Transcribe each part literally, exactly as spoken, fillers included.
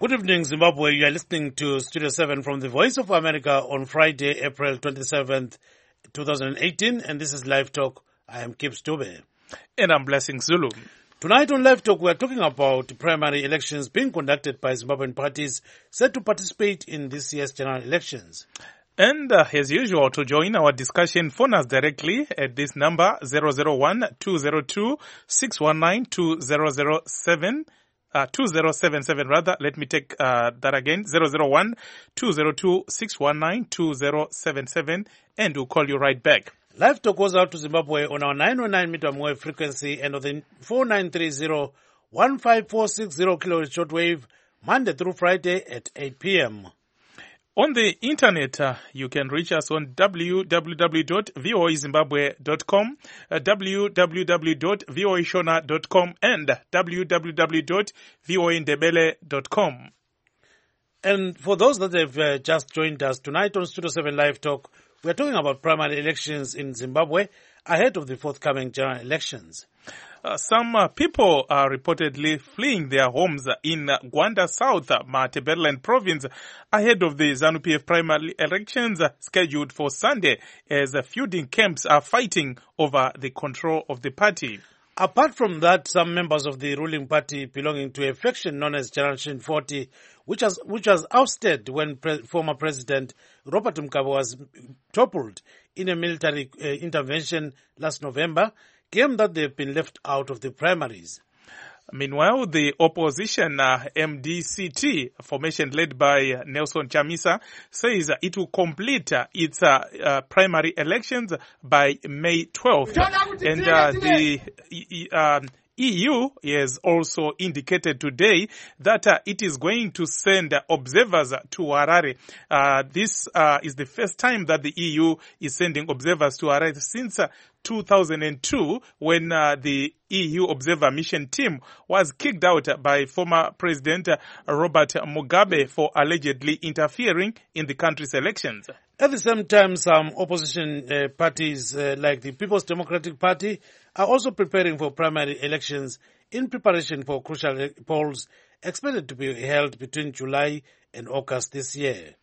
Good evening, Zimbabwe. You are listening to Studio seven from the Voice of America on Friday, April twenty-seventh, twenty eighteen, and this is Live Talk. I am Kip Stube. And I'm Blessing Zulu. Tonight on Live Talk, we are talking about primary elections being conducted by Zimbabwean parties set to participate in this year's general elections. And uh, as usual, to join our discussion, phone us directly at this number zero zero one, two zero two, six one nine, two zero zero seven. Uh, two zero seven seven rather. Let me take uh, that again. zero zero one, two zero two, six one nine, two zero seven seven, and we'll call you right back. Live Talk goes out to Zimbabwe on our nine oh nine meter wave frequency and on the four nine three zero, one five four six zero kilohertz shortwave, Monday through Friday at eight p.m. On the internet, uh, you can reach us on w w w dot v o a zimbabwe dot com, uh, w w w dot v o a shona dot com, and w w w dot v o a ndebele dot com. And for those that have uh, just joined us tonight on Studio seven Live Talk, we are talking about primary elections in Zimbabwe ahead of the forthcoming general elections. Uh, some uh, people are reportedly fleeing their homes in uh, Gwanda South, uh, Matabeleland province, ahead of the ZANU-P F primary elections uh, scheduled for Sunday, as uh, feuding camps are fighting over the control of the party. Apart from that, some members of the ruling party belonging to a faction known as Generation forty, which has which was ousted when pre- former President Robert Mugabe was toppled in a military uh, intervention last November, claim that they've been left out of the primaries. Meanwhile, the opposition uh, M D C T, formation led by uh, Nelson Chamisa, says uh, it will complete uh, its uh, uh, primary elections by May twelfth. And uh, the uh, E U has also indicated today that uh, it is going to send uh, observers to Harare. Uh, this uh, is the first time that the E U is sending observers to Harare since uh, two thousand two, when uh, the E U observer mission team was kicked out by former President uh, Robert Mugabe for allegedly interfering in the country's elections. At the same time, some opposition uh, parties uh, like the People's Democratic Party are also preparing for primary elections in preparation for crucial polls expected to be held between July and August this year.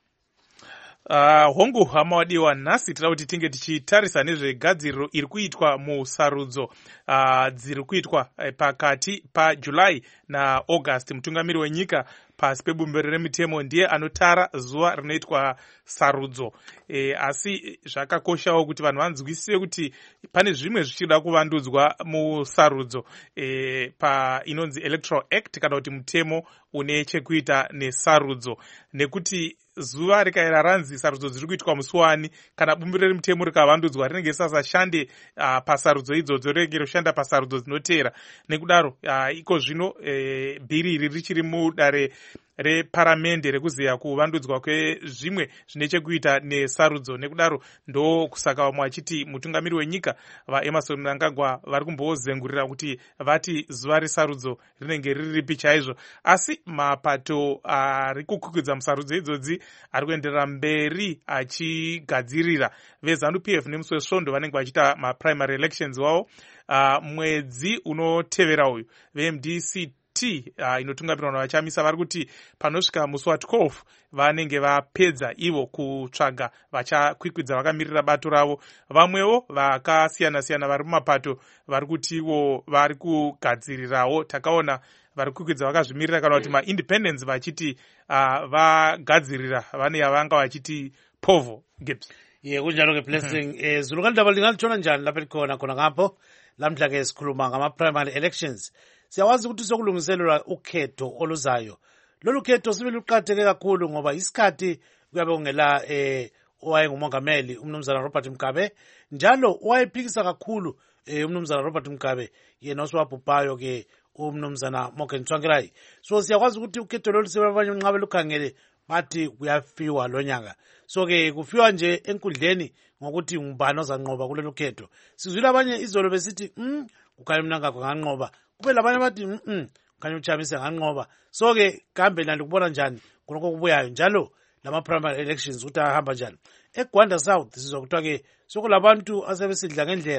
Uh, hongu hamawadiwa nasi tira kuti tinge tichitarisa nezvegadziriro iri kuitwa musarudzo uh, dziri kuitwa uh, pakati paJuly naAugust. Mutungamiri wenyika pasi pebumbiro remitemo ndiye anotara zuva rinoitwa sarudzo. E, asi zvakakoshawo kuti vanhu vanzwisise kuti pane zvimwe zvichida kuvandudzwa musarudzo e, pa inonzi Electoral Act kana kuti mutemo une chekuita nesarudzo, nekuti zuva rikaera ranzi sarudzo dziri kuitwa musi wani, kana bumbiro remutemo rikavandudzwa rinenge risasashande uh, pasarudzo idzodzo, rinenge roshanda pasarudzo dzinotevera. Nekudaro uh, iko zvino e, bhiri iri richiri mudare reparamende rekuziya kuvandudzwa kwezvimwe zvine chekuita nesarudzo. Nekudaro ndo kusaka vamwe vachiti mutungamiri wenyika vaEmmerson Mnangagwa vari kumbozengurira kuti vati zuva resarudzo rinenge riri ripi chaizvo, asi mapato ari kukwikwidzwa musarudzo idzodzi ari kuenderera mberi achigadzirira. VeZANU-P F nemusi wesvondo vanenge vachiita maprimary elections wavo uh, mwedzi unotevera uyu. veM D C T uh, inotungamirwa navaChamisa vari kuti panosvika musi wa12 vanenge vapedza ivo kutsvaga vachakwikwidza vakamirira bato ravo. Vamwewo vakasiyana siyana vari mumapato vari kuti ivo vari kugadzirirawo. Takaona vari kukwidza vakazvimirira kana kuti maindependence vachiti uh, vagadzirira vane yavanga vachiti povo Gibbs. Ye kunjalo ke Blessing. eh Zulu kandaba lingalithola njani lapha likhona khona ngapho lamhla ke sikhuluma ngama primary elections. Siyawazi ukuthi sokulungiselelwa ukhetho oluzayo. Lolu khetho sibe luqhatheke kakhulu ngoba isikhathi kuyabe ungela eh owayengumongameli umnumzana Robert Mugabe, njalo owayephikisa kakhulu eh umnumzana Robert Mugabe yena oswabhubhayo ke umnumzana Morgan Tsvangirai. So siyakwazi ukuthi ukhetho lolu sebabanye unqabe lukhangele bathi kuyafiwa lo nyaka. So ke kufiwa nje enkundleni ngokuthi ngubani ozanqoba kulelo khetho. Sizwile abanye izolo besithi mm ukhanya Mnangagwa nganqoba, kube labanye bathi mm ukhanya uChamisa nganqoba. So ke kambe nalo kubona njani kuloko kubuyayo njalo lama primary elections ukuthi ahamba njani. EGwanda South sizwa kuthiwa ke sokulabantu asebesidla ngendlela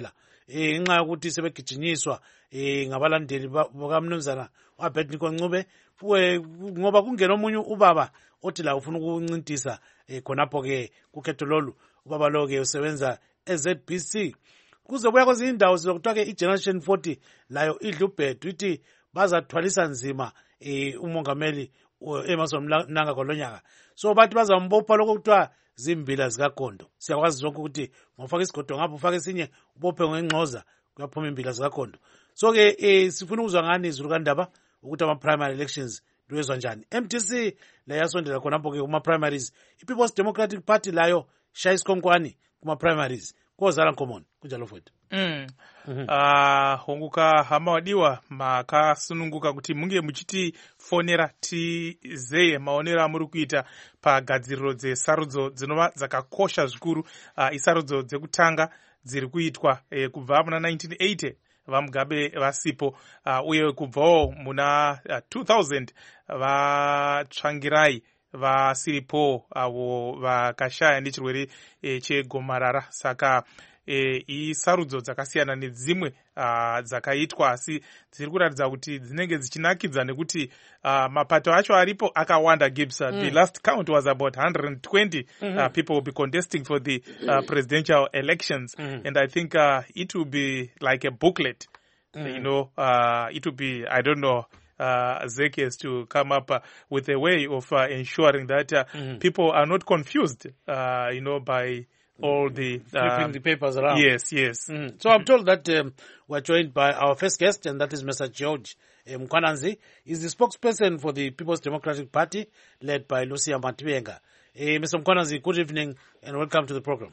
eh nxa ukuthi sebegijinyiswa eh ngabalandeli bakamnumzana uAbednego Ncube ngoba kungena omunye ubaba othi la ufuna ukuncintisa eh khonapho ke kukhetho lolu ubaba lo ke usebenza e-Z B C kuze buya kwezinye indawo sizokuthiwa ke i-Generation forty layo idla ubhedu ithi bazathwalisa nzima eh umongameli Emmerson Mnangagwa lonyaka so bathi bazambopha lokho kuthiwa zimbila zikagondo siyakwazi zonke ukuthi ngofaka isigodo ngapha ufaka esinye ubophe ngengxoza kuyaphuma imbila zikagondo so ke eh sifuna ukuzwa ngani izulu kandaba ukuthi ama primary elections lwezwa njani. M T C la yasondela khonapho ke kuma primaries i-People's Democratic Party layo shaya isikhonkwane kuma primaries kozala nkomoni kunjalo futhi mm. mm-hmm. uh, honguka hama wadiwa makasununguka kuti munge muchiti fonera tizeye maonero amuri kuita pagadziriro dzesarudzo dzinova dzakakosha zvikuru uh, isarudzo dzekutanga dziri kuitwa eh, kubva muna nineteen eighty vamugabe vasipo uh, uye kubvawo muna uh, two thousand vatsvangirai vasiripo avo vakashaya nechirwere e, chegomarara saka e, isarudzo dzakasiyana nedzimwe uh, dzakaitwa asi dziri kuratidza kuti dzinenge dzichinakidza nekuti uh, mapato acho aripo akawanda Gibbs. mm. The last count was about one hundred twenty mm-hmm. uh, people will be contesting for the uh, presidential elections mm-hmm. and I think uh, it will be like a booklet mm-hmm. you know uh, it will be I don't know Uh, Zekes to come up uh, with a way of uh, ensuring that uh, mm-hmm. people are not confused, uh, you know, by all the flipping um, the papers around. Yes, yes. Mm-hmm. So I'm told that um, we're joined by our first guest, and that is Mister George um, Mkhwananzi. He's the spokesperson for the People's Democratic Party, led by Lucia Matwenga. Uh, Mister Mkhwananzi, good evening and welcome to the program.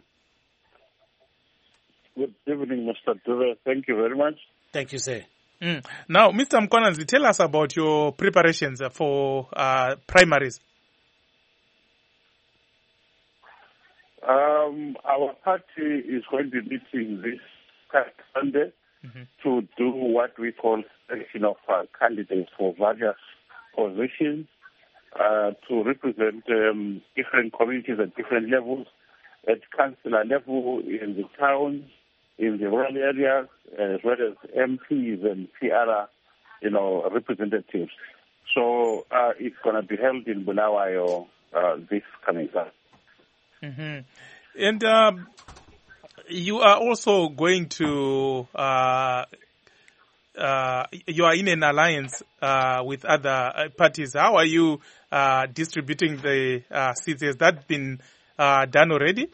Good evening, Mister Dube. Thank you very much. Thank you, sir. Mm. Now, Mister Mkhwananzi, tell us about your preparations for uh, primaries. Um, our party is going to be meeting this Sunday mm-hmm. to do what we call selection of uh, candidates for various positions uh, to represent um, different communities at different levels, at councillor level, in the towns, in the rural areas, as well as M Ps and P R, you know, representatives. So uh, it's going to be held in Bulawayo uh, this coming Sunday. Mm-hmm. And uh, you are also going to, uh, uh, you are in an alliance uh, with other parties. How are you uh, distributing the uh, seats? Has that been uh, done already?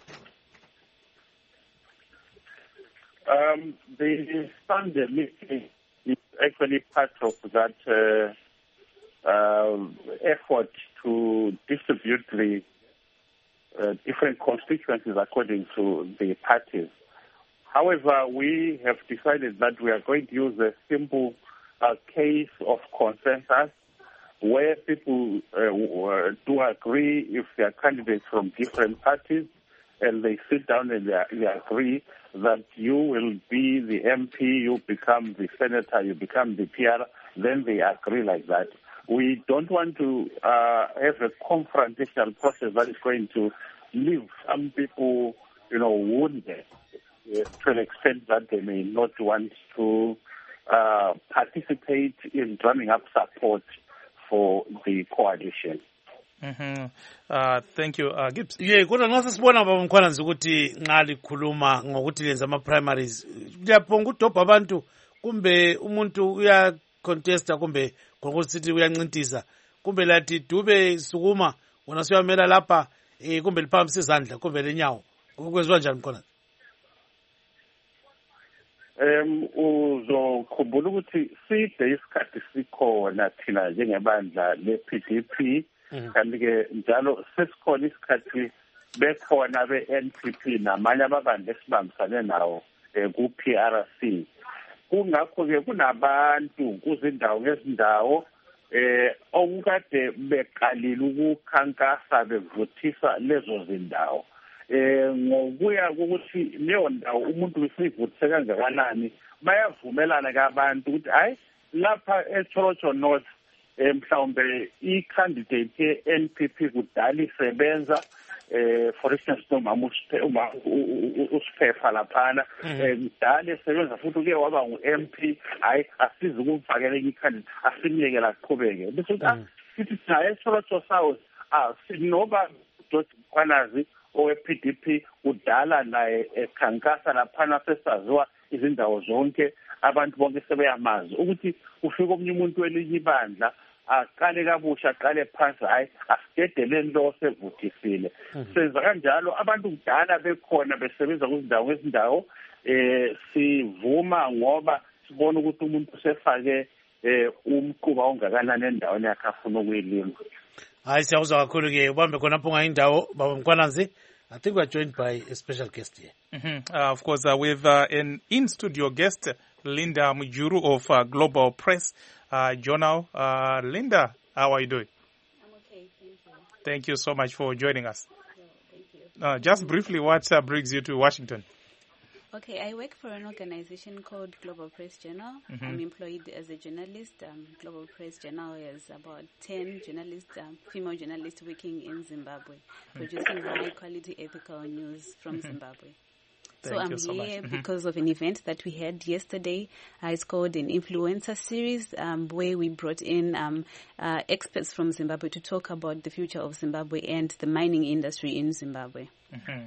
Um, the Sunday meeting is actually part of that uh, uh, effort to distribute the uh, different constituencies according to the parties. However, we have decided that we are going to use a simple uh, case of consensus where people uh, do agree if they are candidates from different parties, and they sit down and they, they agree that you will be the M P, you become the senator, you become the P R, then they agree like that. We don't want to uh, have a confrontational process that is going to leave some people, you know, wounded uh, to an extent that they may not want to uh, participate in drumming up support for the coalition. Mm-hmm. Uh, thank you, uh, Gibbs. Yeah, kodwa nxa sesibona baba Mkhwananzi ukuthi nxa likhuluma ngokuthi lenza ama primaries liyaphonga udobha abantu kumbe umuntu uya contesta kumbe ngokusithi uyancintisa kumbe lathi Dube sukuma wona siyamela lapha eh kumbe liphakamise izandla kumbe lenyawo kwenziwa njani Mkhwananzi? Um uzokhumbula ukuthi side isikhathi sikhona thina njengebandla le-P D P kanti-ke njalo sesikhona isikhathi bekhona be-N P P namanye amabandla esibambisane nawo um ku-P R C. Kungakho-ke kunabantu kuzindawo ngezindawo um okukade beqalile ukukhankasa bevuthisa lezo zindawo. Eh ngokuya ukuthi leyo ndawo umuntu wesivuthise kangakanani bayavumelana kabantu ukuthi hayi lapha eChorocho North mhlawumbe i-candidate ye-N P P kudala isebenza eh for instance nomama usiphefa laphana ngidala esebenza futhi uke waba ngu-M P hayi asize ukumfakela ikhandi asimyeke la qhubeke bese sithi naye Soweto South ah sinoba Mkhwanazi owe-P D P udala naye ekhankasa laphana sesaziwa izindawo zonke abantu bonke sebeyamazi ukuthi ufika omnye umuntu welinye ibandla aqale kabusha aqale phansi hayi asidedeleni lo sevuthisile senza kanjalo abantu kudala bekhona besebenza kuzindawo ngezindawo eh sivuma ngoba sibona ukuthi umuntu sefake eh umquba ongakanani endaweni yakhe afuna ukuyilima. Hayi siyawuzwa kakhulu ke ubambe khona phunga indawo baba Mkhwanazi. I think we're joined by a special guest here. Mm-hmm. Uh, of course, uh, with uh, an in-studio guest, Linda Mujuru of uh, Global Press uh, Journal. Uh, Linda, how are you doing? I'm okay, thank you. Thank you so much for joining us. Yeah, thank you. Uh, just briefly, what uh, brings you to Washington? Okay, I work for an organization called Global Press Journal. Mm-hmm. I'm employed as a journalist. Um, Global Press Journal has about ten journalists, um, female journalists working in Zimbabwe, mm-hmm. producing high-quality ethical news from mm-hmm. Zimbabwe. Thank so I'm so here much. because Mm-hmm. of an event that we had yesterday. Uh, it's called an influencer series, um, where we brought in um, uh, experts from Zimbabwe to talk about the future of Zimbabwe and the mining industry in Zimbabwe. Mm-hmm.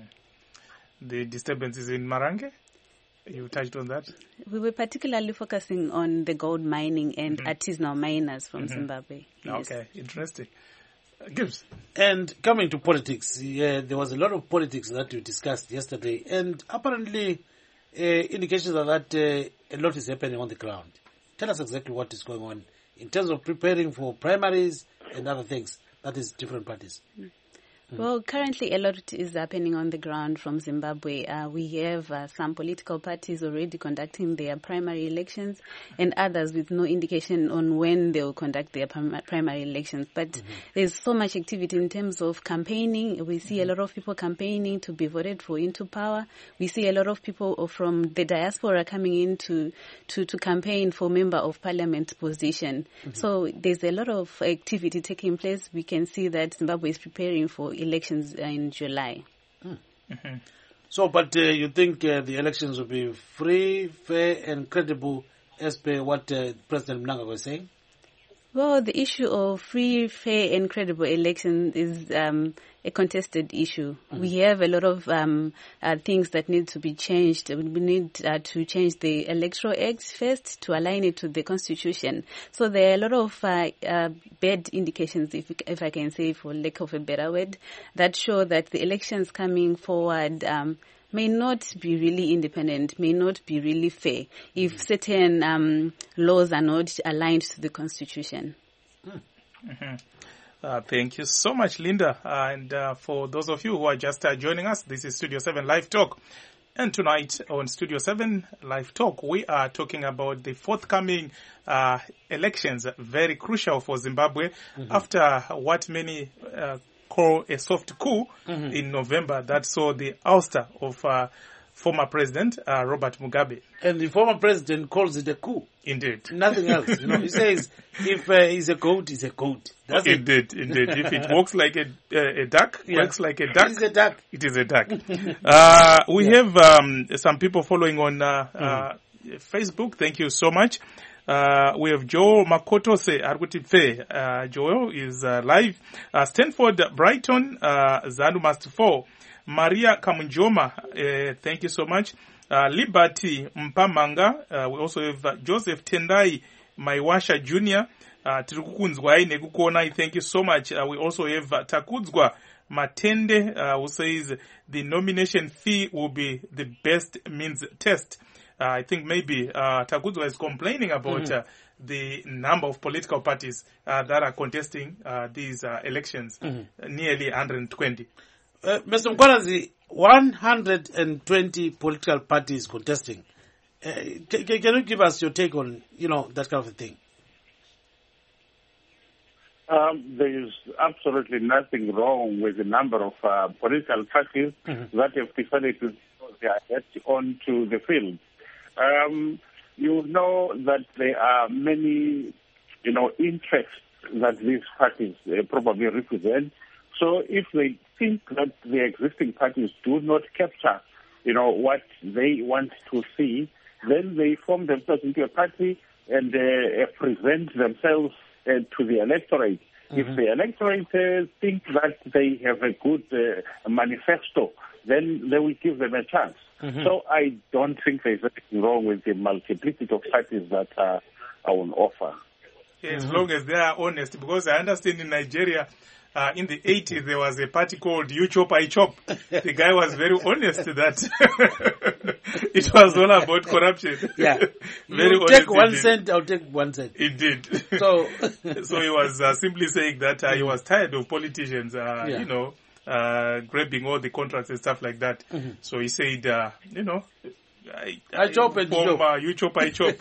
The disturbances in Marange? You touched on that? We were particularly focusing on the gold mining and mm-hmm. artisanal miners from mm-hmm. Zimbabwe. Yes. Okay, interesting. Uh, Gibbs? And coming to politics, yeah, there was a lot of politics that we discussed yesterday, and apparently uh, indications are that uh, a lot is happening on the ground. Tell us exactly what is going on in terms of preparing for primaries and other things, that is different parties. Mm. Well, currently a lot is happening on the ground from Zimbabwe. Uh, we have uh, some political parties already conducting their primary elections and others with no indication on when they will conduct their prim- primary elections. But mm-hmm. there's so much activity in terms of campaigning. We see mm-hmm. a lot of people campaigning to be voted for into power. We see a lot of people from the diaspora coming in to, to, to campaign for member of parliament position. Mm-hmm. So there's a lot of activity taking place. We can see that Zimbabwe is preparing for elections in July. Mm. Mm-hmm. So, but uh, you think uh, the elections will be free, fair, and credible as per what uh, President Mnangagwa was saying? Well, the issue of free, fair, and credible elections is um, a contested issue. Mm-hmm. We have a lot of um, uh, things that need to be changed. We need uh, to change the Electoral Act first to align it to the Constitution. So there are a lot of uh, uh, bad indications, if, if I can say, for lack of a better word, that show that the elections coming forward um, may not be really independent, may not be really fair if mm-hmm. certain um, laws are not aligned to the Constitution. Mm-hmm. Uh, thank you so much, Linda. Uh, and uh, for those of you who are just uh, joining us, this is Studio seven Live Talk. And tonight on Studio seven Live Talk, we are talking about the forthcoming uh, elections, very crucial for Zimbabwe, mm-hmm. after what many uh, call a soft coup mm-hmm. in November that saw the ouster of uh, former President uh, Robert Mugabe. And the former president calls it a coup. Indeed. Nothing else. You know, he says if uh, he's a goat, he's a goat. That's indeed, it. indeed. If it walks like a, uh, a duck, yeah. works like a duck, it is a duck. It is a duck. uh, we yeah. have um, some people following on uh, mm-hmm. uh, Facebook. Thank you so much. Uh, we have Joel Makotose Argutife. Uh, Joel is uh, live. Uh, Stanford Brighton, uh, Zanu Must Fall. Maria Kamunjoma, uh, thank you so much. Uh, Liberty Mpamanga. Uh, we also have uh, Joseph Tendai Maiwasha Junior Uh, Tirukunzwai Nekukonai, thank you so much. Uh, we also have uh, Takudzwa Matende, uh, who says the nomination fee will be the best means test. Uh, I think maybe uh, Takudzwa is complaining about mm-hmm. uh, the number of political parties uh, that are contesting uh, these uh, elections, mm-hmm. uh, nearly one hundred twenty. Uh, Mister Mkhwanazi, one hundred twenty political parties contesting. Uh, can, can you give us your take on, you know, that kind of a thing? Um, there is absolutely nothing wrong with the number of uh, political parties mm-hmm. that have decided to get onto the field. Um, you know that there are many, you know, interests that these parties uh, probably represent. So if they think that the existing parties do not capture, you know, what they want to see, then they form themselves into a party and uh, present themselves uh, to the electorate. Mm-hmm. If the electorate uh, think that they have a good uh, manifesto, then they will give them a chance. Mm-hmm. So I don't think there's anything wrong with the multiplicity of parties that are, are on offer. As mm-hmm. long as they are honest, because I understand in Nigeria, uh, in the eighties, there was a party called You Chop, I Chop. The guy was very honest that it was all about corruption. Yeah. Very you take one indeed. cent, I'll take one cent. Indeed. So, so he was uh, simply saying that uh, he was tired of politicians, uh, yeah. you know, uh, grabbing all the contracts and stuff like that. Mm-hmm. So he said, uh, you know, I, I, I chop and bomb, chop. Uh, you chop, I chop.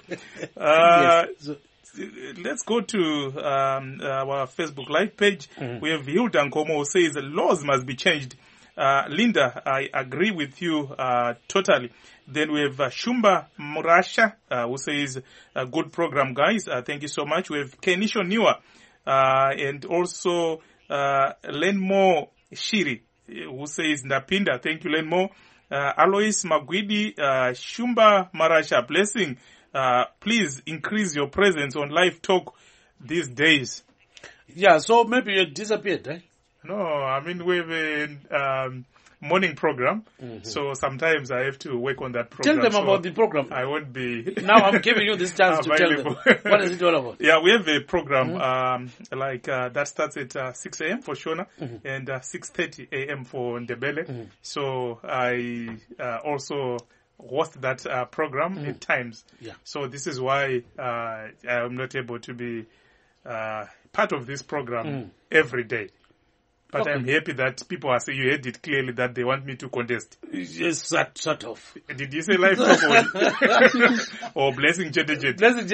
uh, yes. So, let's go to um, our Facebook Live page. Mm-hmm. We have Hilda Nkomo who says laws must be changed. Uh, Linda, I agree with you uh, totally. Then we have uh, Shumba Murasha uh, who says, uh, good program, guys. Uh, thank you so much. We have Kenisho Niwa uh, and also uh, Lenmo Shiri who says, Ndapinda. Thank you, Lenmo. Uh, Alois Magwidi, uh, Shumba Marasha, blessing. Uh, please increase your presence on live talk these days. Yeah, so maybe you disappeared, right? No, I mean, we have a um, morning program, mm-hmm. so sometimes I have to work on that program. Tell them so about the program. I won't be... Now I'm giving you this chance to tell them. What is it all about? Yeah, we have a program mm-hmm. um, like uh, that starts at uh, six a.m. for Shona mm-hmm. and uh, six thirty a.m. for Ndebele. Mm-hmm. So I uh, also... host that uh, program mm. at times. Yeah. So this is why uh, I'm not able to be uh, part of this program mm. every day. But okay. I'm happy that people are saying, you heard it clearly, that they want me to contest. Yes, sort, sort of. Did you say live talk or, or Blessing Jedejet? Blessing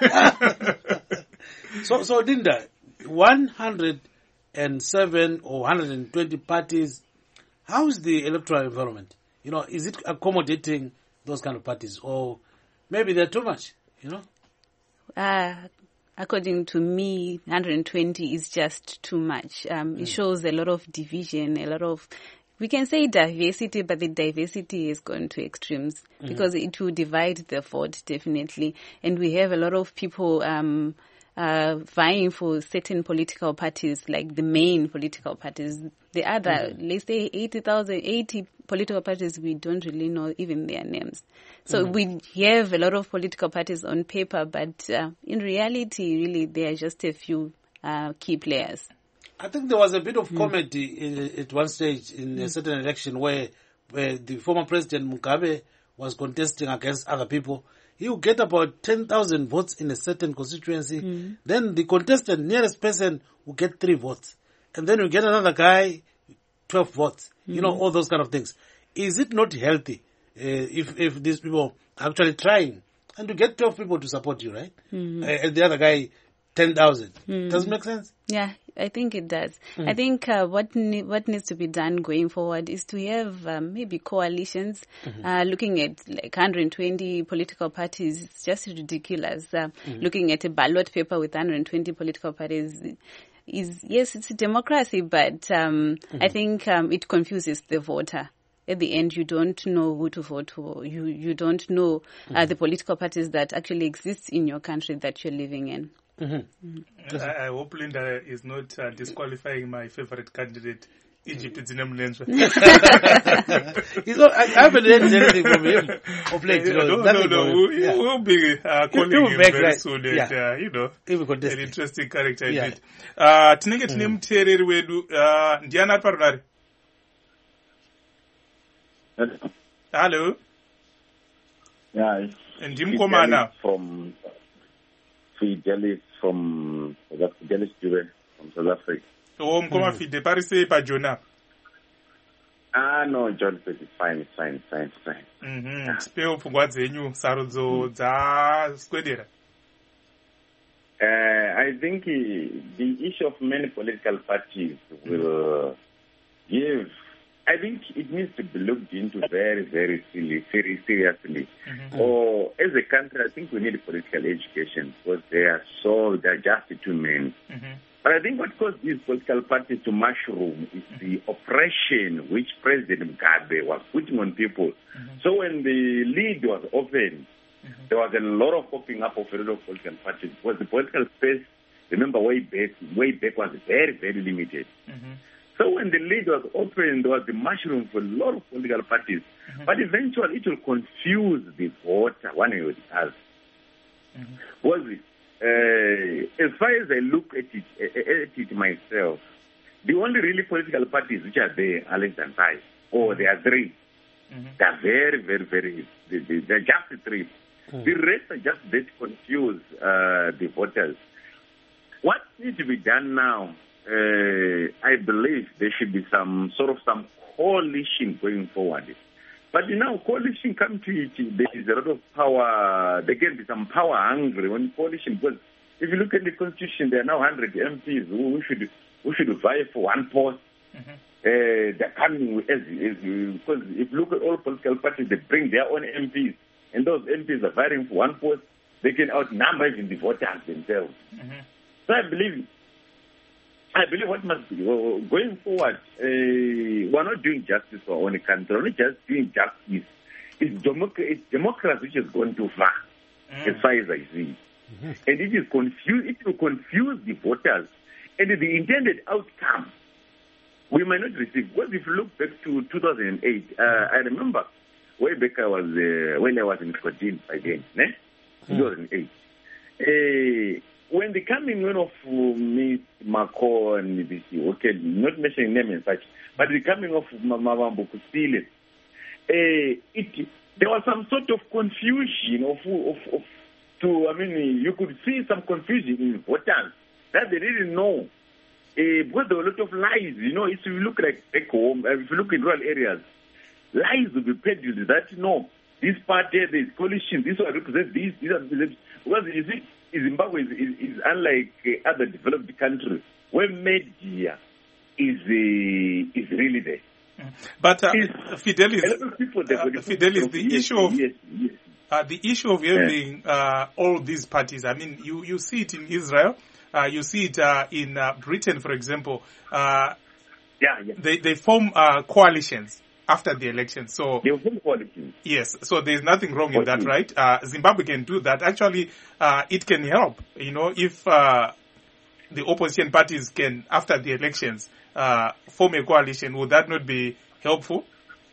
Jedejet. so, so Linda, one hundred seven or one hundred twenty parties, how is the electoral environment? You know, is it accommodating those kind of parties, or maybe they're too much, you know? Uh, according to me, one hundred twenty is just too much. Um, mm. It shows a lot of division, a lot of, we can say diversity, but the diversity has gone to extremes mm. because it will divide the vote, definitely. And we have a lot of people um, uh, vying for certain political parties, like the main political parties. The other, mm. let's say eighty thousand, eighty political parties, we don't really know even their names. So mm. we have a lot of political parties on paper, but uh, in reality, really, they are just a few uh, key players. I think there was a bit of mm. comedy in, at one stage in mm. a certain election where, where the former president Mugabe was contesting against other people. He would get about ten thousand votes in a certain constituency. Mm. Then the contestant, nearest person, would get three votes. And then you get another guy, twelve votes. Mm-hmm. You know, all those kind of things. Is it not healthy uh, if if these people are actually trying and to get twelve people to support you, right? Mm-hmm. Uh, and the other guy, ten thousand. Mm-hmm. Does it make sense? Yeah, I think it does. Mm-hmm. I think uh, what ne- what needs to be done going forward is to have um, maybe coalitions. Mm-hmm. Uh, looking at like one hundred twenty political parties, it's just ridiculous. Uh, mm-hmm. Looking at a ballot paper with one hundred twenty political parties, is yes, it's a democracy, but um, mm-hmm. I think um, it confuses the voter. At the end, you don't know who to vote for. You you don't know mm-hmm. uh, the political parties that actually exist in your country that you're living in. Mm-hmm. Mm-hmm. I, I hope Linda is not uh, disqualifying my favorite candidate, Egypt Zinemlenswa. He's not, I, I haven't heard anything from him of late. You know, no, no, no. We'll, yeah. we'll be uh, calling him back, very right? soon. Yeah. And, uh, you know, an interesting character yeah. indeed. Uh, tinenge tine muteereri wedu uh, ndiani ari parunare? Hello. Yeah. Ndimkomana from Fidelis from Fidelis Jure from South Africa. Oh, mkoma Fide parise pa Jona. Ah no, John said it's fine, it's fine, it's fine, it's fine. Mhm. Yeah. Speo pfungwa dzenyu sarudzo dza skwedera. Uh, I think uh, the issue of many political parties will give. I think it needs to be looked into very, very seriously. Very seriously. Mm-hmm. Or as a country, I think we need political education because they are so they are just too many. Mm-hmm. But I think what caused these political parties to mushroom is the oppression which President Mugabe was putting on people. Mm-hmm. So when the lead was opened, mm-hmm. there was a lot of popping up of a lot of political parties. Because the political space, remember, way back, way back was very, very limited. Mm-hmm. So when the lead was opened, there was the mushroom for a lot of political parties. Mm-hmm. But eventually it will confuse the voter one way or the other. Mm-hmm. Was it? Uh, as far as I look at it, at it myself, the only really political parties which are there are less than five, or there are three. Mm-hmm. They are very, very, very, they, they, they're just three. Mm-hmm. The rest are just there to confuse uh, the voters. What needs to be done now, uh, I believe there should be some sort of some coalition going forward. But you know, coalition come to it, there is a lot of power, there can be some power hungry when coalition, because if you look at the constitution, there are now one hundred M Ps who should who should vie for one post. Mm-hmm. Uh, they're coming with, as, as, because if you look at all political parties, they bring their own M Ps, and those M Ps are vying for one post, they can outnumber even the voters themselves. Mm-hmm. So I believe I believe what must be going forward, uh, we're not doing justice for our own country. We're not just doing justice. It's, democ- it's democracy which has gone too far, mm. as far as I see. Mm-hmm. And it is confuse. It will confuse the voters, and the intended outcome we might not receive. Because if you look back to two thousand eight, uh, I remember way back I was uh, when I was in Scotland again, ne? Mm. two thousand eight. Uh, When the coming in of uh, Miss Macron, okay, not mentioning name and such, but the coming of Mamambo Kusile, uh, it there was some sort of confusion of, of, of to I mean you could see some confusion in voters that they didn't know uh, because there were a lot of lies. You know, if you look like back home, if you look in rural areas, lies will be peddled that no, this party, this coalition, this one represents this, these are because you see. Zimbabwe is, is, is unlike uh, other developed countries where media is uh, is really there. But uh, Fidelis, a lot of people, uh, Fidelis, the yes, issue of yes, yes. Uh, the issue of having uh, all these parties. I mean, you, you see it in Israel, uh, you see it uh, in uh, Britain, for example. Uh, yeah, yeah. They they form uh, coalitions after the election. So they form coalitions. Yes, so there's nothing wrong in that, okay. right? Uh, Zimbabwe can do that. Actually, uh, it can help. You know, if uh, the opposition parties can, after the elections, uh, form a coalition, would that not be helpful?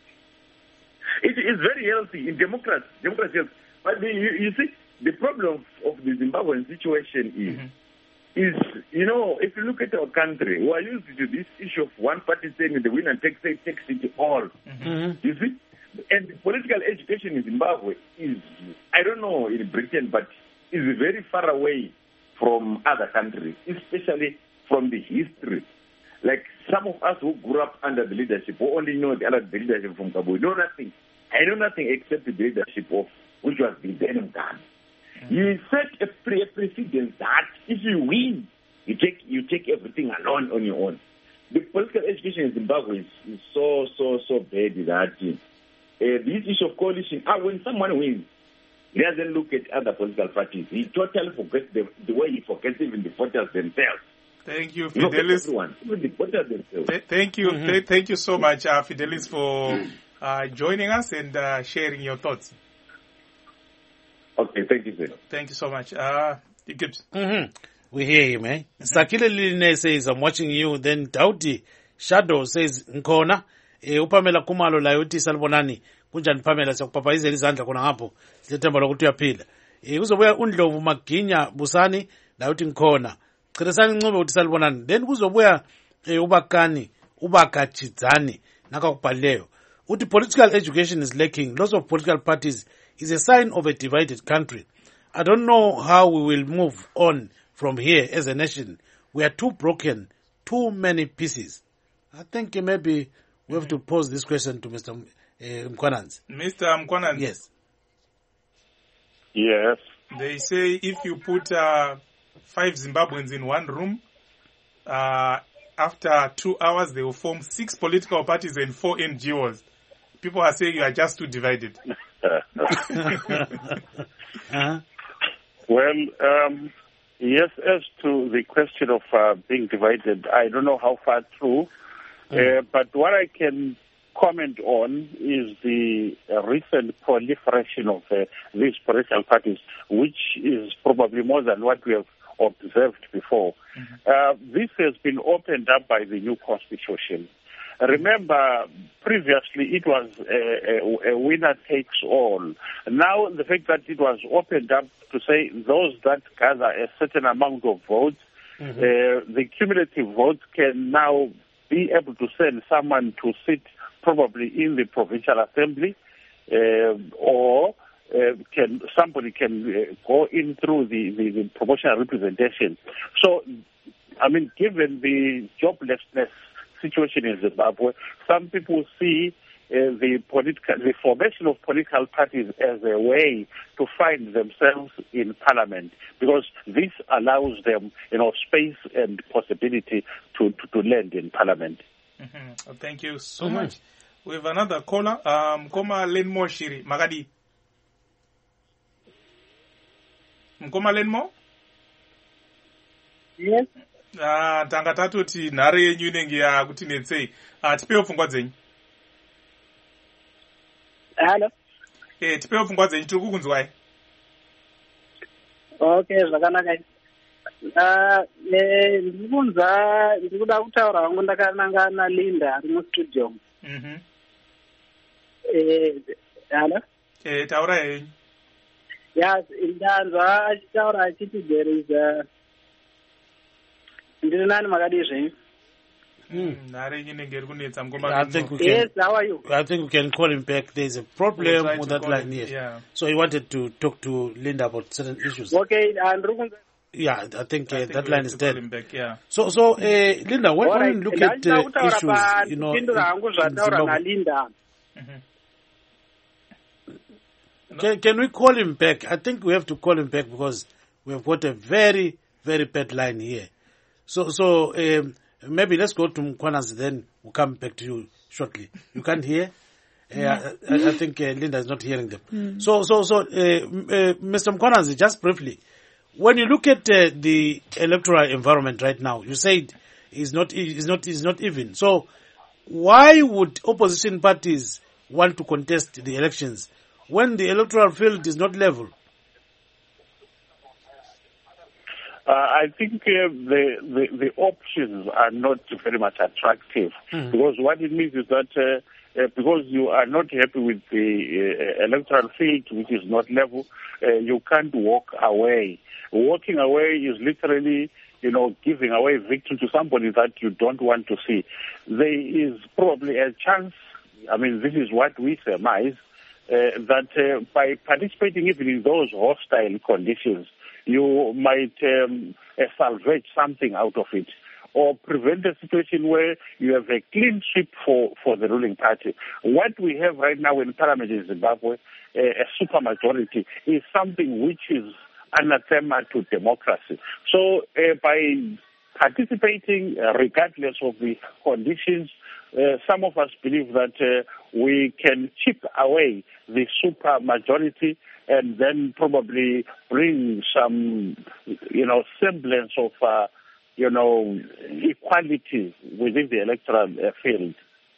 It is very healthy in democracy. Democracy, but the, you, you see, the problem of the Zimbabwean situation is. Mm-hmm. Is, you know, if you look at our country, we are used to this issue of one party saying the winner takes it, takes it all. Mm-hmm. You see? And the political education in Zimbabwe is, I don't know in Britain, but is very far away from other countries, especially from the history. Like some of us who grew up under the leadership, who only know the other the leadership from Kabul, know nothing. I know nothing except the leadership of, which was the then Ghana. You set a, pre- a precedent that if you win, you take you take everything alone on your own. The political education in Zimbabwe is, is so, so, so bad that uh, this issue of coalition, uh, when someone wins, he doesn't look at other political parties. He totally forgets the, the way he forgets even the voters themselves. Thank you, Fidelis. Even the voters themselves. Th- thank you. Mm-hmm. Th- thank you so much, uh, Fidelis, for uh, joining us and uh, sharing your thoughts. Okay, thank you, sir. Thank you so much. Uh, Gibbs. Mm-hmm. We hear you, man. Mm-hmm. Sakile Line says, I'm watching you. Then Dauti Shadow says, Nkona. E, upamela kumalo la yuti salibonani. Kunjani Pamela siyakupapayizela izandla khona ngapho. Silethemba lokuthi uyaphila. E, kuzobuya uNdlovu Maginya Busani la yuti ngikhona. Chiresani Ncube uthi salibonani. Then kuzobuya e, ubakani, ubakachidzani nakakubhalileyo. Uthi political education is lacking. Lots of political parties is a sign of a divided country. I don't know how we will move on from here as a nation. We are too broken, too many pieces. I think maybe we have to pose this question to Mister M- uh, Mkwananzi. Mister Mkwananzi. Yes. Yes. They say if you put uh, five Zimbabweans in one room, uh, after two hours they will form six political parties and four N G Os. People are saying you are just too divided. uh-huh. Well, um, Yes, as to the question of uh, being divided, I don't know how far through, mm. uh, but what I can comment on is the uh, recent proliferation of uh, these political parties, which is probably more than what we have observed before. Mm-hmm. Uh, this has been opened up by the new constitution. Remember, previously it was a, a, a winner takes all. Now the fact that it was opened up to say those that gather a certain amount of votes, mm-hmm. uh, the cumulative votes can now be able to send someone to sit probably in the provincial assembly, uh, or uh, can somebody can uh, go in through the, the, the proportional representation. So, I mean, given the joblessness situation in Zimbabwe, some people see uh, the political, the formation of political parties as a way to find themselves in parliament, because this allows them, you know, space and possibility to, to, to land in parliament. Mm-hmm. Thank you so mm-hmm. much. We have another caller. Um, Mkoma Lenmo Shiri. Magadi. Mkoma Lenmo? Yes. Ah, tanga tatoti nhare yenyu inenge yakutinetsei. Ah, tipewo pfungwa dzenyu. Hello. Eh, tipewo pfungwa dzenyu, tiri kukunzwai. Okay, zvakanaka. Ah, eh, ndibunza ndikuda kutaura hangu ndakananga na Linda ari mu studio. Mhm. Eh, hello. Eh, taura yenyu. Yes, ndanzwa achitaura achiti there is a ndiri nani makadi zvenyu. Nhare yenyu inenge iri kunetsa Mkoma. I think we can, yes, how are you? I think we can call him back. There's a problem we'll with that line here. Yeah. So he wanted to talk to Linda about certain issues. Okay, and yeah, I think, uh, I think that line is dead. Back, yeah. So, so uh, Linda, when, right. when you look at uh, issues, you know, in, in Zimbabwe, Linda. Mm-hmm. Can, can we call him back? I think we have to call him back because we have got a very, very bad line here. So, so um, maybe let's go to Mkwanas, then we'll come back to you shortly. You can't hear? Uh, I, I think uh, Linda is not hearing them. Mm. So, so, so, uh, uh, Mister Mkwanas, just briefly, when you look at uh, the electoral environment right now, you said it's not, it's not, it's not even. So, why would opposition parties want to contest the elections when the electoral field is not level? Uh, I think uh, the, the the options are not very much attractive, mm. because what it means is that uh, uh, because you are not happy with the uh, electoral field, which is not level, uh, you can't walk away. Walking away is literally, you know, giving away victory to somebody that you don't want to see. There is probably a chance, I mean, this is what we surmise, uh, that uh, by participating even in those hostile conditions, you might um, uh, salvage something out of it, or prevent a situation where you have a clean sweep for, for the ruling party. What we have right now in Parliament in Zimbabwe, uh, a supermajority, is something which is anathema to democracy. So uh, by participating, uh, regardless of the conditions, uh, some of us believe that uh, we can chip away the supermajority and then probably bring some, you know, semblance of, uh, you know, equality within the electoral uh, field.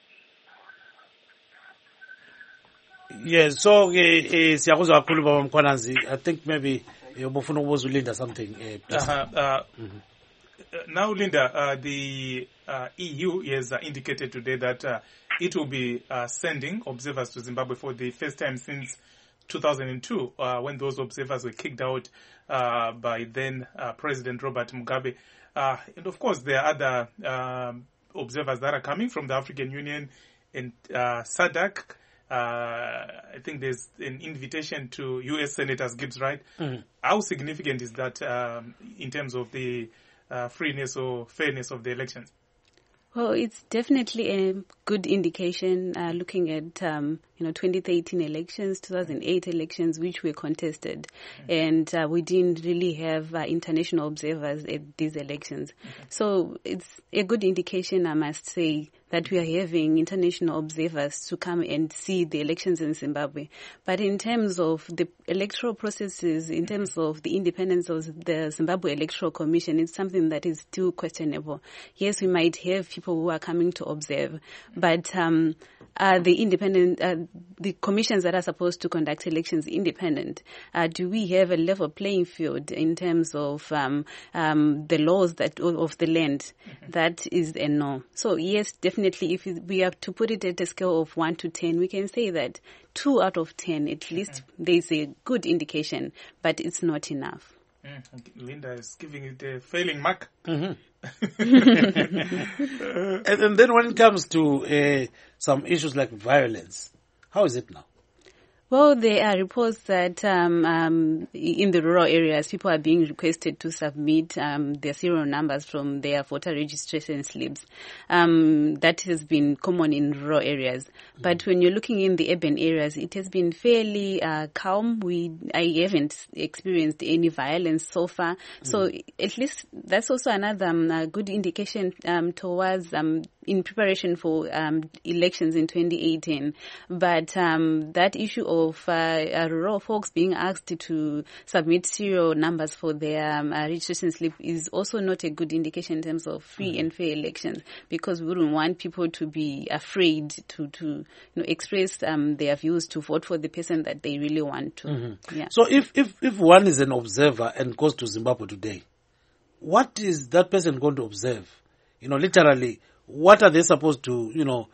Yes, so siyakuzwa kakhulu baba Mkhwanazi. I think maybe ubufuna ukubuza uLinda something. Uh, uh, uh, mm-hmm. Now, Linda, uh, the uh, E U has uh, indicated today that uh, it will be uh, sending observers to Zimbabwe for the first time since two thousand two, uh, when those observers were kicked out uh, by then uh, President Robert Mugabe. Uh, and of course, there are other um, observers that are coming from the African Union and uh, SADC. Uh, I think there's an invitation to U S Senators, Gibbs, right? Mm-hmm. How significant is that um, in terms of the uh, freeness or fairness of the elections? Well, it's definitely a good indication uh, looking at, um, you know, twenty thirteen elections, two thousand eight elections, which were contested. Mm-hmm. And uh, we didn't really have uh, international observers at these elections. Mm-hmm. So it's a good indication, I must say, that we are having international observers to come and see the elections in Zimbabwe. But in terms of the electoral processes, in terms of the independence of the Zimbabwe Electoral Commission, it's something that is still questionable. Yes, we might have people who are coming to observe, but um, are the independent, uh, the commissions that are supposed to conduct elections independent? Uh, do we have a level playing field in terms of um, um, the laws that of the land? Mm-hmm. That is a no. So yes, definitely, if we have to put it at a scale of one to ten, we can say that two out of ten, at least, mm-hmm. there is a good indication, but it's not enough. Mm. Linda is giving it a failing mark. Mm-hmm. and, and then when it comes to uh, some issues like violence, how is it now? Well, there are reports that um, um, in the rural areas, people are being requested to submit um, their serial numbers from their voter registration slips. Um, that has been common in rural areas. Mm-hmm. But when you're looking in the urban areas, it has been fairly uh, calm. We I haven't experienced any violence so far. Mm-hmm. So at least that's also another um, uh, good indication um, towards um, in preparation for um, elections in twenty eighteen. But um, that issue of of uh, uh, rural folks being asked to submit serial numbers for their um, uh, registration slip is also not a good indication in terms of free mm-hmm. and fair elections, because we wouldn't want people to be afraid to, to you know, express um, their views to vote for the person that they really want to. Mm-hmm. Yeah. So if, if, if one is an observer and goes to Zimbabwe today, what is that person going to observe? You know, literally, what are they supposed to, you know,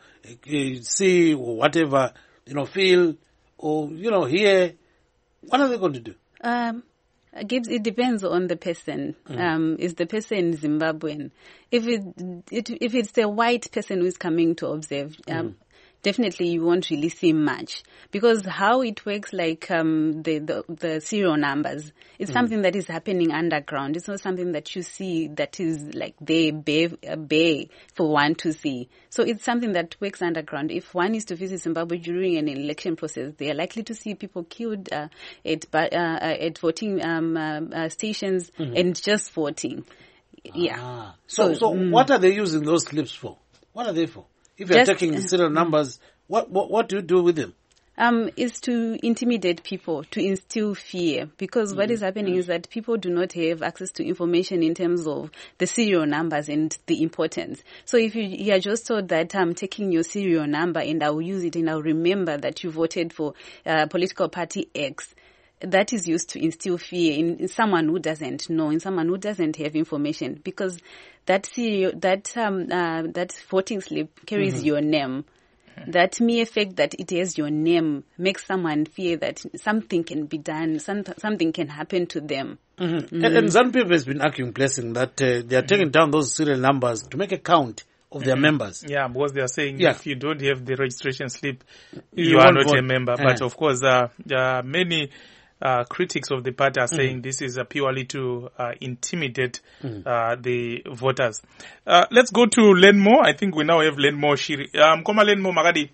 see or whatever, you know, feel or, you know, hear? What are they going to do? Um, Gibbs, it depends on the person. Mm. Um, is the person Zimbabwean? If it, it if it's a white person who is coming to observe, um, mm. definitely you won't really see much, because how it works, like um, the, the the serial numbers, it's mm. something that is happening underground. It's not something that you see that is like there bare, bare for one to see. So it's something that works underground. If one is to visit Zimbabwe during an election process, they are likely to see people killed uh, at uh, at voting um, uh, uh, stations mm-hmm. and just voting. Ah. Yeah. So, so, so mm. what are they using those slips for? What are they for? If you're taking the serial numbers, what, what what do you do with them? Um, is to intimidate people, to instill fear, because mm-hmm. what is happening mm-hmm. is that people do not have access to information in terms of the serial numbers and the importance. So if you, you are just told that I'm taking your serial number and I will use it and I'll remember that you voted for uh, political party X, that is used to instill fear in, in someone who doesn't know, in someone who doesn't have information, because that serial, that um, uh, that voting slip carries mm-hmm. your name. That mere fact that it has your name makes someone fear that something can be done, some, something can happen to them. Mm-hmm. Mm-hmm. And, and ZANU-PF has been arguing, Blessing, that uh, they are mm-hmm. taking down those serial numbers to make a count of their mm-hmm. members. Yeah, because they are saying yeah. if you don't have the registration slip, you, you are not vote. a member. Yeah. But of course, uh, there are many Uh, critics of the party are saying mm. this is uh, purely to uh, intimidate mm. uh, the voters. Uh, let's go to Lenmo. I think we now have Lenmo Shiri. Um, koma Lenmo Magadi.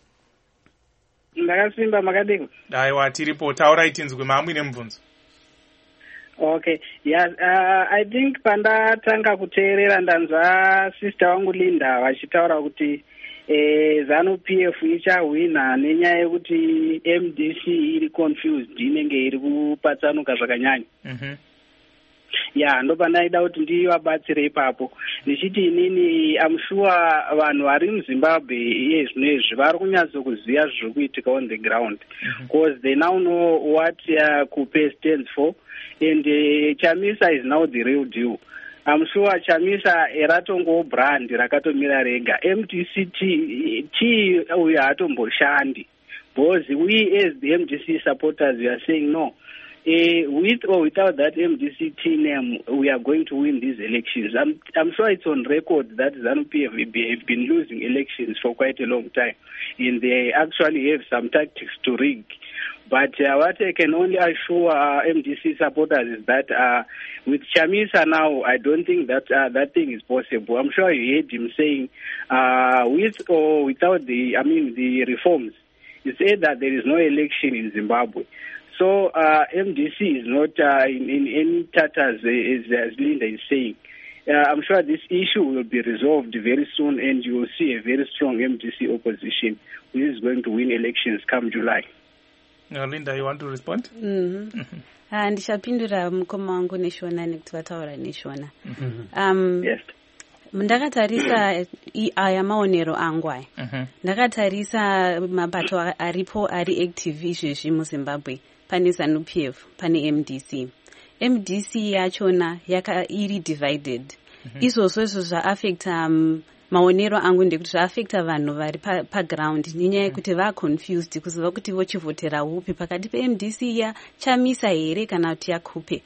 Ndakasimba Magadi. Aiwa tiripo taura itinzwe maamwine mvunzo. Okay. Yes, uh, I think pandatanga kuteerera ndanzwa sister wangu Linda vachitaura kuti Eh, ZANU-P F ichahwina nenyaya yekuti M D C iri confused, inenge iri kupatsanuka zvakanyanya. Mhm. Ya, ndo pandaida kuti ndivabatsire ipapo. Ndichiti inini I'm sure vanhu vari muZimbabwe iye zvinezvi vari kunyatsokuziva zviri kuitika on the ground, because mm-hmm. they now know what uh, Coupe stands for, and uh, Chamisa is now the real deal. I'm sure Chamisa eratongo brand rakatomira rega. M D C T T uya hatomboshandi. Because we as the M D C supporters, we are saying no. Uh, with or without that M D C T name, we are going to win these elections. I'm, I'm sure it's on record that ZANU-P F have been losing elections for quite a long time, and they actually have some tactics to rig. But uh, what I can only assure uh, M D C supporters is that uh, with Chamisa now, I don't think that uh, that thing is possible. I'm sure you heard him saying, uh, with or without the, I mean, the reforms, he said that there is no election in Zimbabwe. So uh, M D C is not uh, in, in any tatters, as, as Linda is saying. uh, I'm sure this issue will be resolved very soon, and you will see a very strong M D C opposition who is going to win elections come July. Uh, Linda, you want to respond? Mm-hmm. uh, ndichapindura mukoma wangu neshona nekuti vataura neshona. um, Yes. ndakatarisa aya maonero angu aya ndakatarisa mabato aripo ari active izvezvi muzimbabwe pane ZANU P F pane M D C. M D C yachona yaka iri divided. Izvozvo izvo zvaaffecta um, maonero angu ndekuti zvaaffecta vanhu vari paground pa nenyaya yekuti vaaconfused kuziva kuti vochivhotera upi pakati pe-M D C ya chamisa here kana kuti yakupe.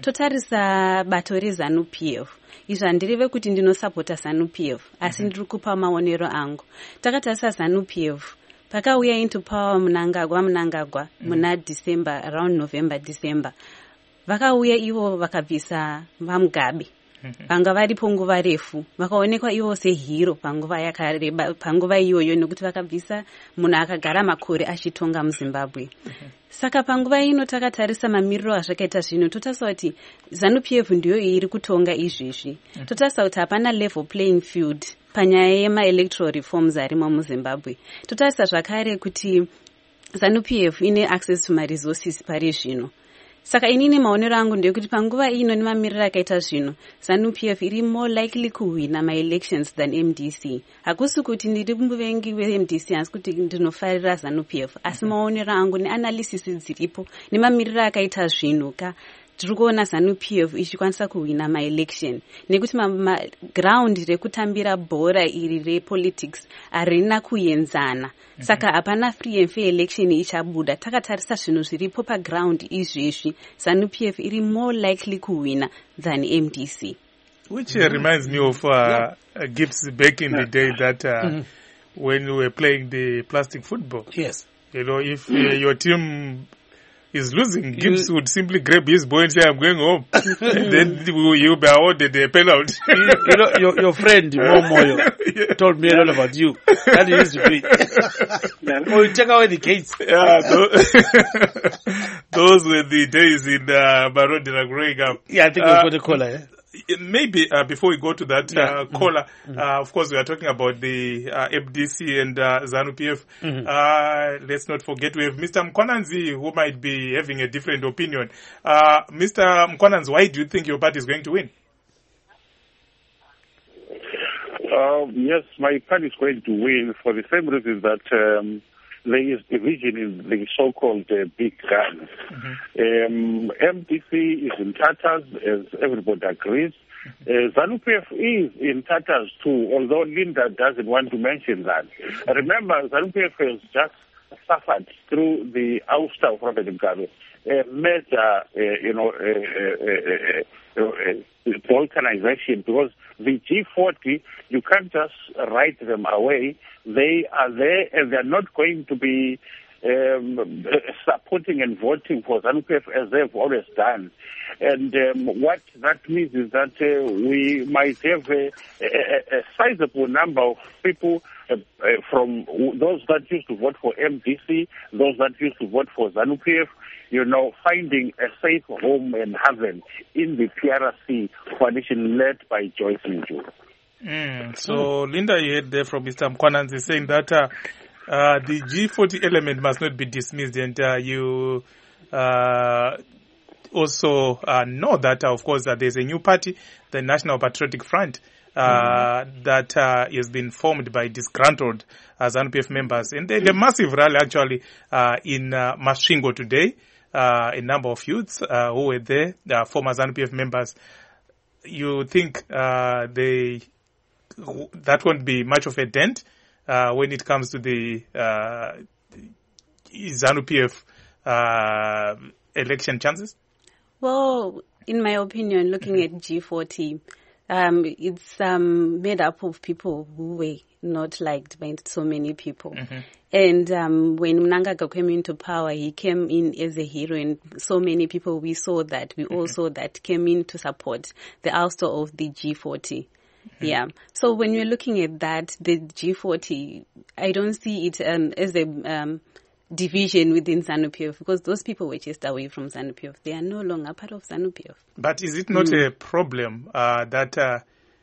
Totarisa bato reZANU P F. Izvo handireve kuti ndinosapota ZANU P F asi ndiri kupa maonero angu. Takatarisa ZANU P F pakauya into power munangagwa munangagwa muna December, around November December. Vakauya ivo vakabvisa vaMugabe. Vanga varipo nguva refu vakaonekwa ivo sehero panguva yakareba panguva iyoyo nekuti vakabvisa munhu akagara makore achitonga muZimbabwe. Saka panguva ino takatarisa mamiriro azvakaita zvino totarisa kuti ZANU P F ndiyo iri kutonga izvezvi. Totarisa kuti hapana level playing field panyaya yema-electoral reforms arimo muZimbabwe. Totarisa zvakare kuti ZANU P F ine access to ma-resources pari zvino. Saka inini maonero angu ndekuti panguva ino nemamiriro akaita zvino ZANU P F iri more likely kuwina ma-elections than M D C. Hakusi kuti ndiri muvengi we-M D C asi kuti ndinofarira ZANU P F. Asi maonero angu neanalysis dziripo nemamiriro akaita zvino ka tiri kuona ZANU P F ichikwanisa kuwina ma-election nekuti ground rekutambira bhora iri repolitics harina kuenzana. Saka hapana free and fair election ichabuda. Takatarisa zvinhu zviripo paground izvezvi ZANU P F iri more likely kuwina than M D C. Which uh, reminds me of uh, yeah. uh, Gibbs back in the day that uh, mm-hmm. when we were playing the plastic football. Yes. You know, if uh, your team is losing, Gibbs you, would simply grab his ball and say, I'm going home. And then you'll be awarded a penalty. you, you know, your, your friend, Momo, yeah. told me a lot about you. That he used to be. Oh, you check away the gates. Yeah, those, those were the days in uh, Barodina growing up. Yeah, I think uh, we'll put a caller, eh? Maybe uh, before we go to that uh, yeah. caller, mm-hmm. uh, of course we are talking about the uh, M D C and uh, ZANU P F. Mm-hmm. Uh, let's not forget we have Mister Mkwananzi who might be having a different opinion. Uh, Mister Mkwananzi, why do you think your party is going to win? Uh, yes, my party is going to win for the same reason that um, there is division in the so-called uh, big guns. Mm-hmm. Um, M D C is in tatters, as everybody agrees. Uh, ZANU P F is in tatters too, although Linda doesn't want to mention that. Remember, ZANU P F has just suffered through the ouster of Robert Mugabe, a major, uh, you know, uh, uh, uh, uh, organization, because the G forty, you can't just write them away. They are there and they're not going to be um, supporting and voting for ZANU P F as they've always done. And um, what that means is that uh, we might have a, a, a sizable number of people uh, uh, from those that used to vote for M D C, those that used to vote for ZANU P F, you know, finding a safe home and haven in the P R C coalition led by Joyce Mju. Mm, so, mm. Linda, you heard there from Mister Mkwananzi saying that uh, uh, the G forty element must not be dismissed, and uh, you uh, also uh, know that, uh, of course, uh, there's a new party, the National Patriotic Front, uh, mm. that uh, has been formed by disgruntled uh, ZANU P F members. And they, the massive rally, actually, uh, in uh, Masvingo today, uh, a number of youths uh, who were there, uh, former ZANU P F members. You think uh, they... that won't be much of a dent uh, when it comes to the uh, ZANU P F uh, election chances? Well, in my opinion, looking mm-hmm. at G forty, um, it's um, made up of people who were not liked by so many people. Mm-hmm. And um, when Mnangagwa came into power, he came in as a hero, and so many people, we saw that, we mm-hmm. all saw that, came in to support the ouster of the G forty. Mm-hmm. Yeah. So when you're looking at that, the G forty, I don't see it um, as a um, division within ZANU-P F, because those people were chased away from ZANU-P F. They are no longer part of ZANU-P F. But is it not mm. a problem uh, that uh,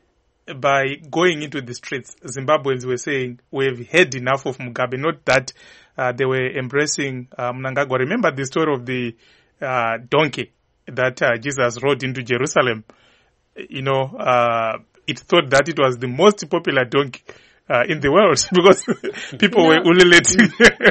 by going into the streets, Zimbabweans were saying, we've had enough of Mugabe, not that uh, they were embracing uh, Mnangagwa. Remember the story of the uh, donkey that uh, Jesus rode into Jerusalem? You know, uh, it thought that it was the most popular donkey uh, in the world because people no. were ululating.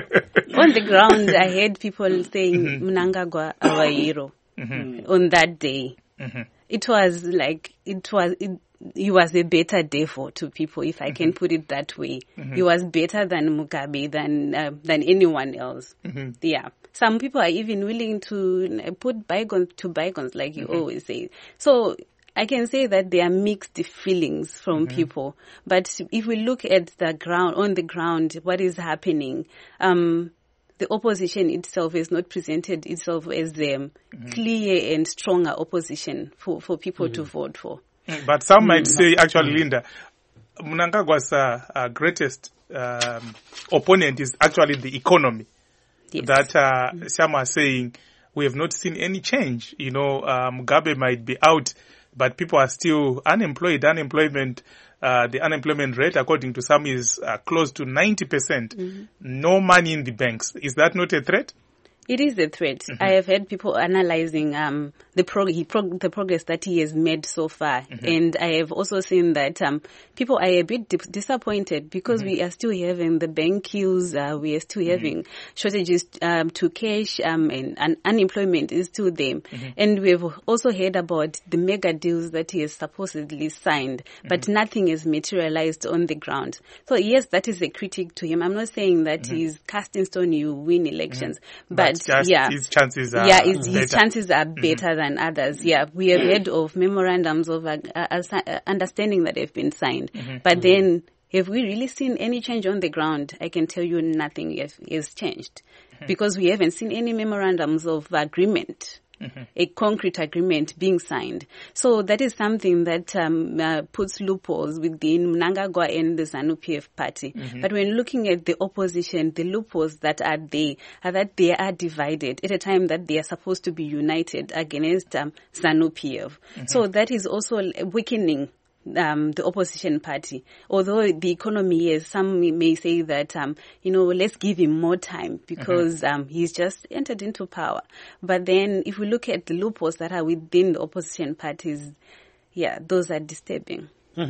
On the ground, I heard people saying, mm-hmm. Mnangagwa, our hero, mm-hmm. on that day. Mm-hmm. It was like, it was, it, it was a better day for two people, if I mm-hmm. can put it that way. Mm-hmm. He was better than Mugabe, than uh, than anyone else. Mm-hmm. Yeah. Some people are even willing to put bygones to bygones, like you mm-hmm. always say. So I can say that there are mixed feelings from mm-hmm. people. But if we look at the ground, on the ground, what is happening, um, the opposition itself has not presented itself as a mm-hmm. clear and stronger opposition for, for people mm-hmm. to vote for. But some might say, actually, Linda, Mnangagwa's uh, uh, greatest um, opponent is actually the economy. Yes. That uh, mm-hmm. some are saying we have not seen any change. You know, uh, Mugabe might be out, but people are still unemployed. Unemployment, uh, the unemployment rate, according to some, is uh, close to ninety percent. Mm-hmm. No money in the banks. Is that not a threat? It is a threat. Mm-hmm. I have heard people analyzing um, the prog- he prog- the progress that he has made so far. Mm-hmm. And I have also seen that um, people are a bit di- disappointed because mm-hmm. we are still having the bank queues, uh, we are still mm-hmm. having shortages um, to cash, um, and, and unemployment is still there. Mm-hmm. And we have also heard about the mega deals that he has supposedly signed, mm-hmm. but nothing is materialized on the ground. So yes, that is a critique to him. I'm not saying that mm-hmm. he's cast in stone, you win elections, mm-hmm. but Just yeah, his chances are yeah, his, his better. chances are better mm-hmm. than others. Yeah, we have heard of memorandums of uh, uh, uh, understanding that have been signed, mm-hmm. but mm-hmm. then have we really seen any change on the ground? I can tell you nothing has, has changed mm-hmm. because we haven't seen any memorandums of agreement. Mm-hmm. A concrete agreement being signed. So that is something that um, uh, puts loopholes within Mnangagwa and the ZANU-P F party. Mm-hmm. But when looking at the opposition, the loopholes that are there are that they are divided at a time that they are supposed to be united against um, ZANU-P F. Mm-hmm. So that is also weakening Um, the opposition party. Although the economy is, some may say that, um, you know, let's give him more time because mm-hmm. um, he's just entered into power. But then if we look at the loopholes that are within the opposition parties, yeah, those are disturbing.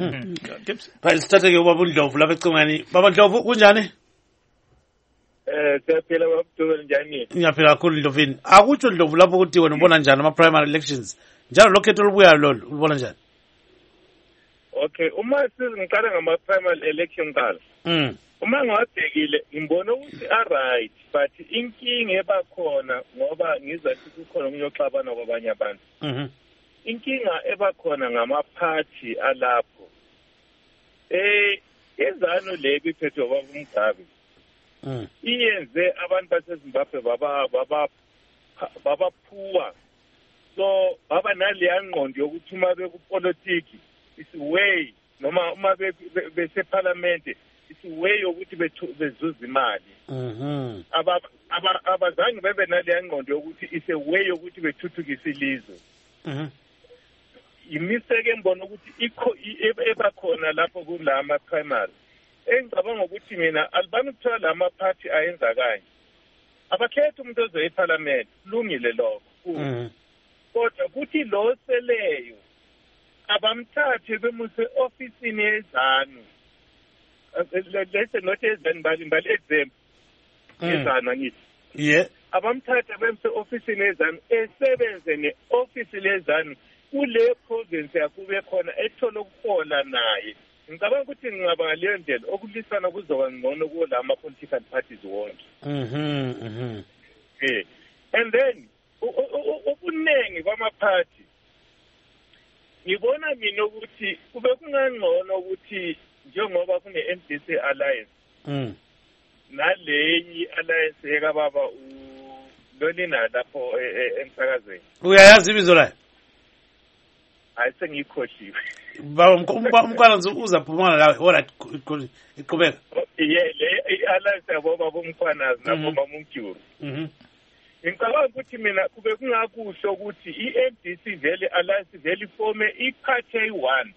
Right, starting with Baba Ndlovu, lapha eCingweni. Baba Ndlovu, kunjani? Eh, siyaphila babudubela njani? Ngiyaphila kakhulu Ndlovini. Akutsho Ndlovu lapho ukuthi wena ubona njani ama primary elections? Njalo lokhetho olubuyayo lolu ubona njani? Okay, uma siziqala ngama primary election qala. Mm. Uma ngabhekile ngibona ukuthi a right, but inkinga ebakhona ngoba ngizathi kukhona ukunyoxabana kwabanye abantu. Mhm. Inkinga ebakhona ngama party alapho. Eh, izano lebi phetho baba Mugabe. Mhm. Iyenze abantu baseZimbabwe baba baba baba phuwa. So baba nale yangqondo yokuthi uma bekupolitiki it's a way noma uma bese parliament it's a way yokuthi bezuza imali. Mhm. Aba abazange bebe nale yangqondo yokuthi it's a way yokuthi bethuthukise ilizwe. Mhm. Imiseke ngibona ukuthi ikho ebakhona lapho kulama primary. Engicabanga ukuthi mina alibani ukuthola lama party ayenza kanje. Abakhetha umuntu ozoyi parliament lungile lokho. Mhm. Kodwa kuthi lo seleyo abamthathe bemuse ofisini yezanu. Lethe note ezanu bali bali exam. Yezanu ngithi. Yeah. Abamthathe bemuse ofisini yezanu esebenze ne office lezanu kule province yakube khona ethola ukuhola naye. Ngicabanga ukuthi ngingaba leyo ndlela okulisana kuzoba ngcono kula ama political parties wonke. Mhm mhm. Eh. And then ubunengi kwama party ngibona mina ukuthi kube kungangcono ukuthi njengoba kune M D C alliance mm naleyi alliance eka baba u Lolina lapho emsakazweni uyayazi ibizo layo ayisengikhohliwe baba umkwana uzaphumana la ora iqhubeka ye le i-alliance yabo bomkhwanazi nabo mamumtyuru ngicabanga ukuthi mina kube kungakusho ukuthi i-M D C vele alliance vele ifome iphathe eyi-one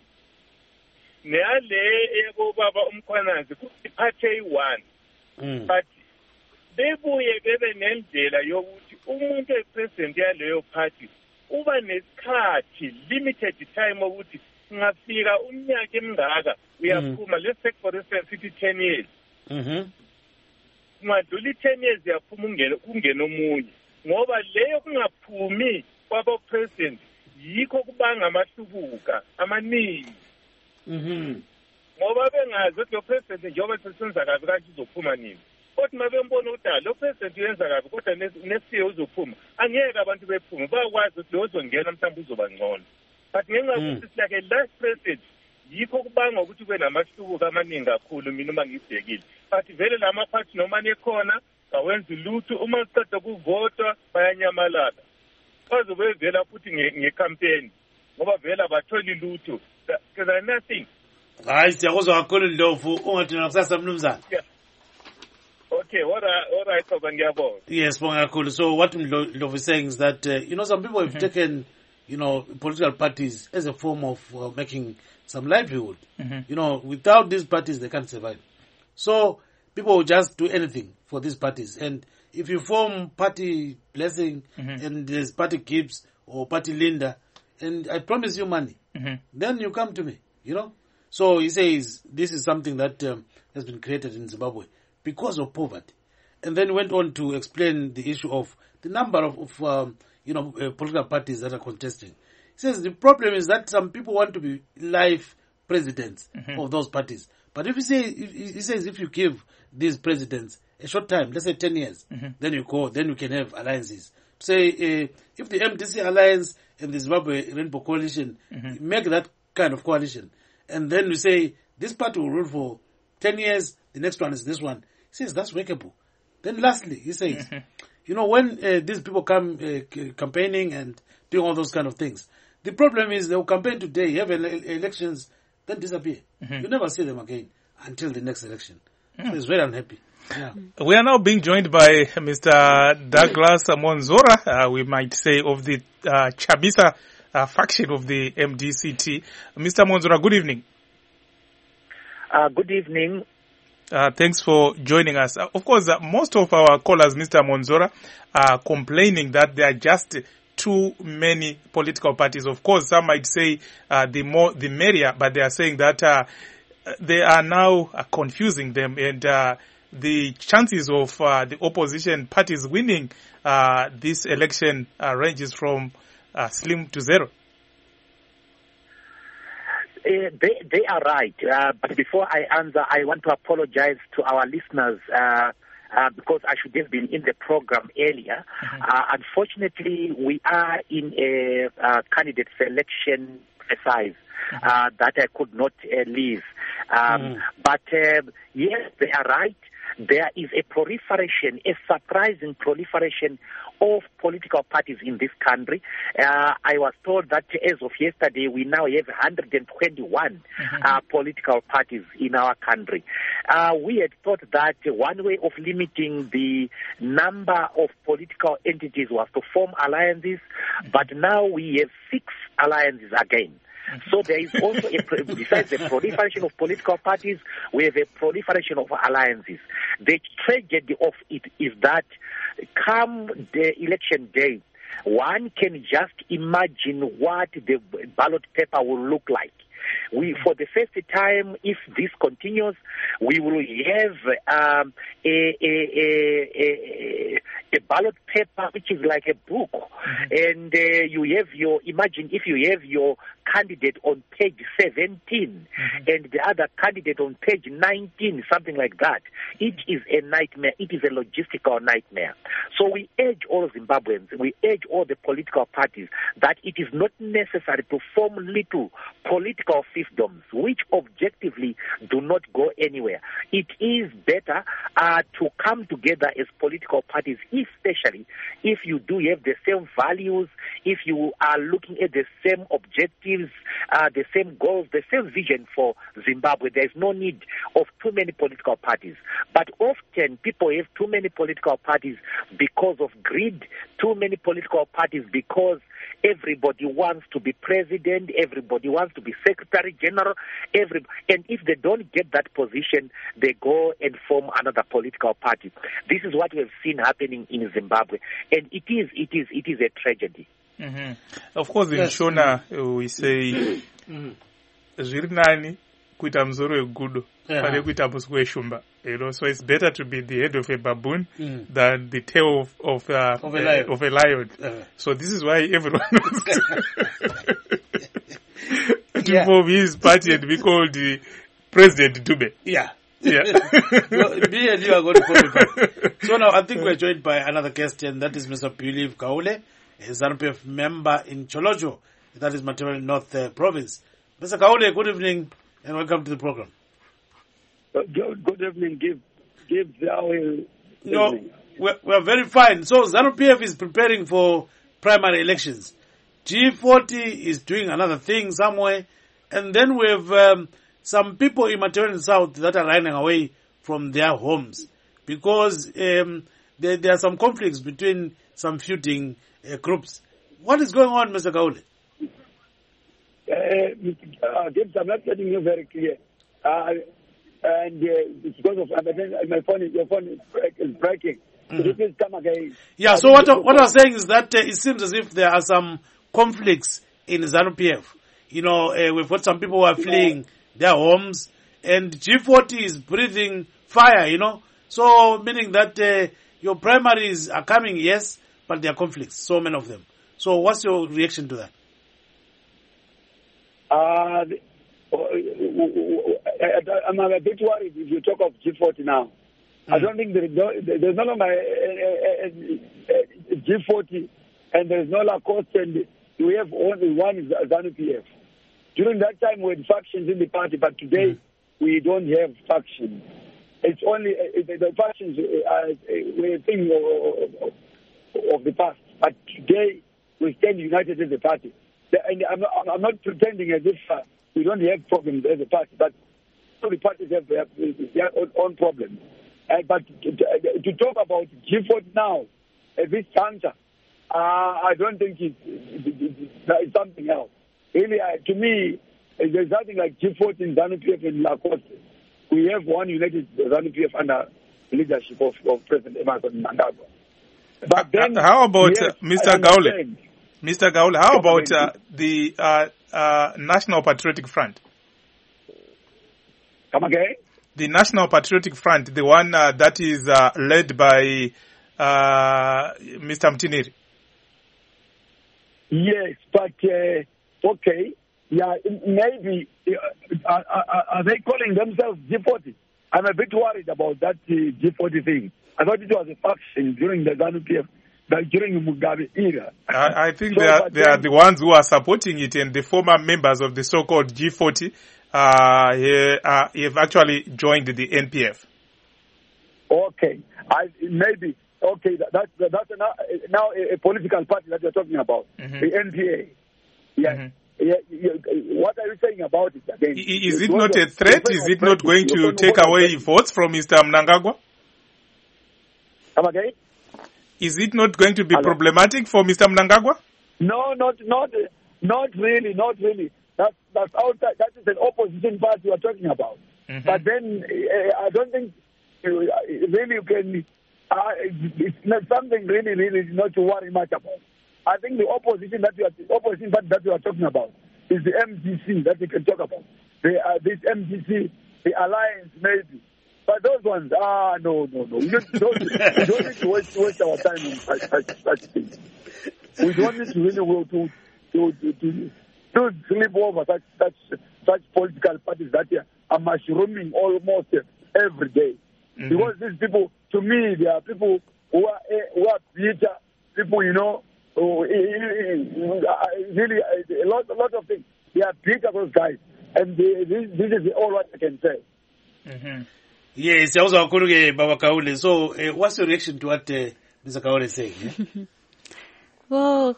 neyale yabo baba umkhwanazi iphathe eyi-one but bebuye bebe nendlela yokuthi umuntu epresident yaleyo party uba nesikhathi limited time ukuthi ngafika umnyaka emingaka uyaphuma let's take for instance sithi ten years mhm kungadlula ten years yaphuma ungena kungena omunye ngoba leyo kungaphumi kwabo president yikho kubanga amahlubuka amaningi mhm ngoba bengazi ukuthi lo president njengoba sesenza kabi kanti uzophuma nini kodwa mabembona ukuthi lo president uyenza kabi kodwa nesiye uzophuma angeke abantu bephume bakwazi ukuthi lozongena mhlawumbe uzoba ngcono but ngenxa yokuthi silake last president yikho kubanga ukuthi kube namahlubuka amaningi kakhulu mina uma ngibhekile but vele lama party noma nekhona awenza lutho uma siqeda kuvotwa bayanyamalala bazobe vela futhi ngecampaign ngoba vela batholi lutho there's nothing. Hayi siyakuzwa kakhulu Ndlovu ungathina kusasa mnumzana. Okay, all right, all right, Baba ngiyabonga. Yes, bonga kakhulu. So what Ndlovu is saying is that uh, you know some people have mm-hmm. taken you know political parties as a form of uh, making some livelihood. Mm-hmm. You know, without these parties they can't survive. So people will just do anything for these parties. And if you form party blessing mm-hmm. and there's party Gibbs or party Linda, and I promise you money, mm-hmm. then you come to me, you know. So he says this is something that um, has been created in Zimbabwe because of poverty. And then went on to explain the issue of the number of, of um, you know, uh, political parties that are contesting. He says the problem is that some people want to be life presidents mm-hmm. of those parties. But if you say, if, he says if you give these presidents a short time, let's say ten years, mm-hmm. then you go, then you can have alliances. Say, uh, if the M D C alliance and the Zimbabwe Rainbow Coalition mm-hmm. make that kind of coalition, and then you say, this party will rule for ten years, the next one is this one. He says, that's workable. Then lastly, he says, mm-hmm. you know, when uh, these people come uh, campaigning and doing all those kind of things, the problem is they will campaign today, have ele- elections, then disappear. Mm-hmm. You never see them again until the next election. Mm. So he's very unhappy. Yeah. We are now being joined by Mister Douglas Monzora, uh, we might say, of the uh, Chabisa uh, faction of the M D C T. Mister Monzora, good evening. Uh, good evening. Uh, thanks for joining us. Uh, of course, uh, most of our callers, Mister Monzora, are complaining that there are just too many political parties. Of course, some might say uh, the more the merrier, but they are saying that uh, they are now uh, confusing them, and uh, the chances of uh, the opposition parties winning uh, this election uh, ranges from uh, slim to zero. Uh, they, they are right. Uh, but before I answer, I want to apologize to our listeners uh, uh, because I should have been in the program earlier. Mm-hmm. Uh, unfortunately, we are in a uh, candidate selection exercise mm-hmm. uh, that I could not uh, leave. Um, mm. But uh, yes, they are right. There is a proliferation, a surprising proliferation of political parties in this country. Uh, I was told that as of yesterday, we now have one hundred twenty-one mm-hmm. uh, political parties in our country. Uh, we had thought that one way of limiting the number of political entities was to form alliances, mm-hmm. but now we have six alliances again. So there is also, a, besides the proliferation of political parties, we have a proliferation of alliances. The tragedy of it is that come the election day, one can just imagine what the ballot paper will look like. We, for the first time, if this continues, we will have um, a, a, a, a, a ballot paper which is like a book, mm-hmm. and uh, you have your, imagine if you have your candidate on page seventeen mm-hmm. and the other candidate on page nineteen, something like that. It is a nightmare. It is a logistical nightmare. So we urge all Zimbabweans, we urge all the political parties that it is not necessary to form little political fiefdoms which objectively do do not go anywhere. It is better uh, to come together as political parties, especially if you do have the same values, if you are looking at the same objectives, uh, the same goals, the same vision for Zimbabwe. There is no need of too many political parties. But often people have too many political parties because of greed, too many political parties because everybody wants to be president, everybody wants to be secretary general, every, and if they don't get that position, they go and form another political party. This is what we have seen happening in Zimbabwe, and it is, it is, it is a tragedy. Mm-hmm. Of course, in yes. Shona, uh, we say, zviri nani kuita mzoro wegudo pane kuita muswe weshumba. You know, so it's better to be the head of a baboon mm. than the tail of of, uh, of a lion. Uh, of a lion. Uh. So this is why everyone wants to, to yeah. form his party and be called the President Dube. Yeah. Yeah. Well, me and you are going to follow back. So now I think we're joined by another guest, and that is Mister Biliv Kaule, a ZANU-P F member in Cholojo, that is Matabele North uh, Province. Mister Kaule, good evening and welcome to the program. Uh, good, good evening. Give, give our evening. No, we're, we're very fine. So ZANU-P F is preparing for primary elections. G forty is doing another thing somewhere, and then we have um, some people in Matabele South that are running away from their homes because um, there, there are some conflicts between some feuding uh, groups. What is going on, Mister Kaule? Uh, uh, Gibbs, I'm not getting you very clear. Uh, and uh, it's because of my phone, your phone is, break, is breaking. Mm-hmm. Could you please come again? Yeah, so what, what I'm saying is that uh, it seems as if there are some conflicts in ZANU-P F. You know, uh, we've got some people who are fleeing their homes, and G forty is breathing fire, you know. So, meaning that uh, your primaries are coming, yes, but there are conflicts, so many of them. So, what's your reaction to that? Uh, I'm a bit worried if you talk of G forty now. Mm. I don't think there is no, there's no longer a, a, a, a G forty, and there's no Lacoste, and we have only one ZANU-P F. During that time, we had factions in the party, but today mm. we don't have factions. It's only uh, the, the factions are a thing of, of the past, but today we stand united as a party. And I'm not, I'm not pretending as if uh, we don't have problems as a party, but all the parties have, have their own, own problems. Uh, but to, to, to talk about G forty now, at this juncture, uh, I don't think it's, it's, it's something else. Really, uh, to me, there's nothing like G forty in ZANU-P F in Lacoste. We have one united ZANU-P F under the leadership of, of President Emmerson Mnangagwa. But then, uh, how about yes, uh, Mister Gaule? Mister Gaule, how about uh, the uh, uh, National Patriotic Front? Come again? The National Patriotic Front, the one uh, that is uh, led by uh, Mister Mtiniri. Yes, but uh, okay, yeah, maybe uh, are, are, are they calling themselves G forty? I'm a bit worried about that uh, G forty thing. I thought it was a faction during the ZANU-P F. During the Mugabe era. I, I think so, they are they then, are the ones who are supporting it, and the former members of the so-called G forty uh, uh, have actually joined the N P F. Okay, I maybe okay. That, that's that's now, now a, a political party that you're talking about, mm-hmm. the N P A. Yeah. Mm-hmm. Yeah, yeah, what are you saying about it again? Is it not a threat? Is it not going to take away votes from Mister Mnangagwa? Come again? Is it not going to be Hello? problematic for Mister Mnangagwa? No, not not not really, not really. That that's outside. That is an opposition party you are talking about. Mm-hmm. But then uh, I don't think you, uh, really you can. Uh, it's not something really, really not to worry much about. I think the opposition that you are the opposition party that you are talking about is the M D C that you can talk about. The, uh, this M D C, the alliance maybe. But those ones, ah, no, no, no. We don't, don't, we don't need to waste, waste our time on such, such, such things. We don't need to really will to, to, to, to, to sleep over such, such, such political parties that are mushrooming almost every day. Mm-hmm. Because these people, to me, they are people who are, who are bitter, people, you know, who, really, a lot, a lot of things. They are bitter, those guys. And they, this, this is all what I can say. Mm-hmm. Yes, I was calling Baba Kaule. So, uh, what's your reaction to what uh, Mister Kaule is saying? Yeah? Well,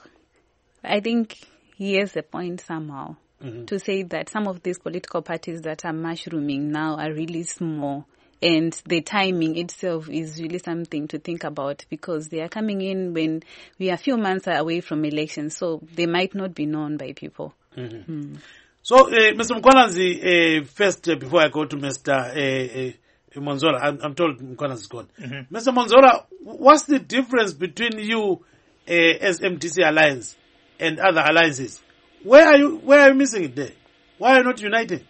I think he has a point somehow Mm-hmm. to say that some of these political parties that are mushrooming now are really small. And the timing itself is really something to think about because they are coming in when we are a few months away from elections, so they might not be known by people. Mm-hmm. Mm. So, uh, Mister Mkwananzi, uh, first, uh, before I go to Mister Uh, uh, Monzora, I'm, I'm told Mkwananzi is gone. Mm-hmm. Mister Monzora, what's the difference between you uh, as M D C Alliance and other alliances? Where are you? Where are you missing it there? Why are you not uniting?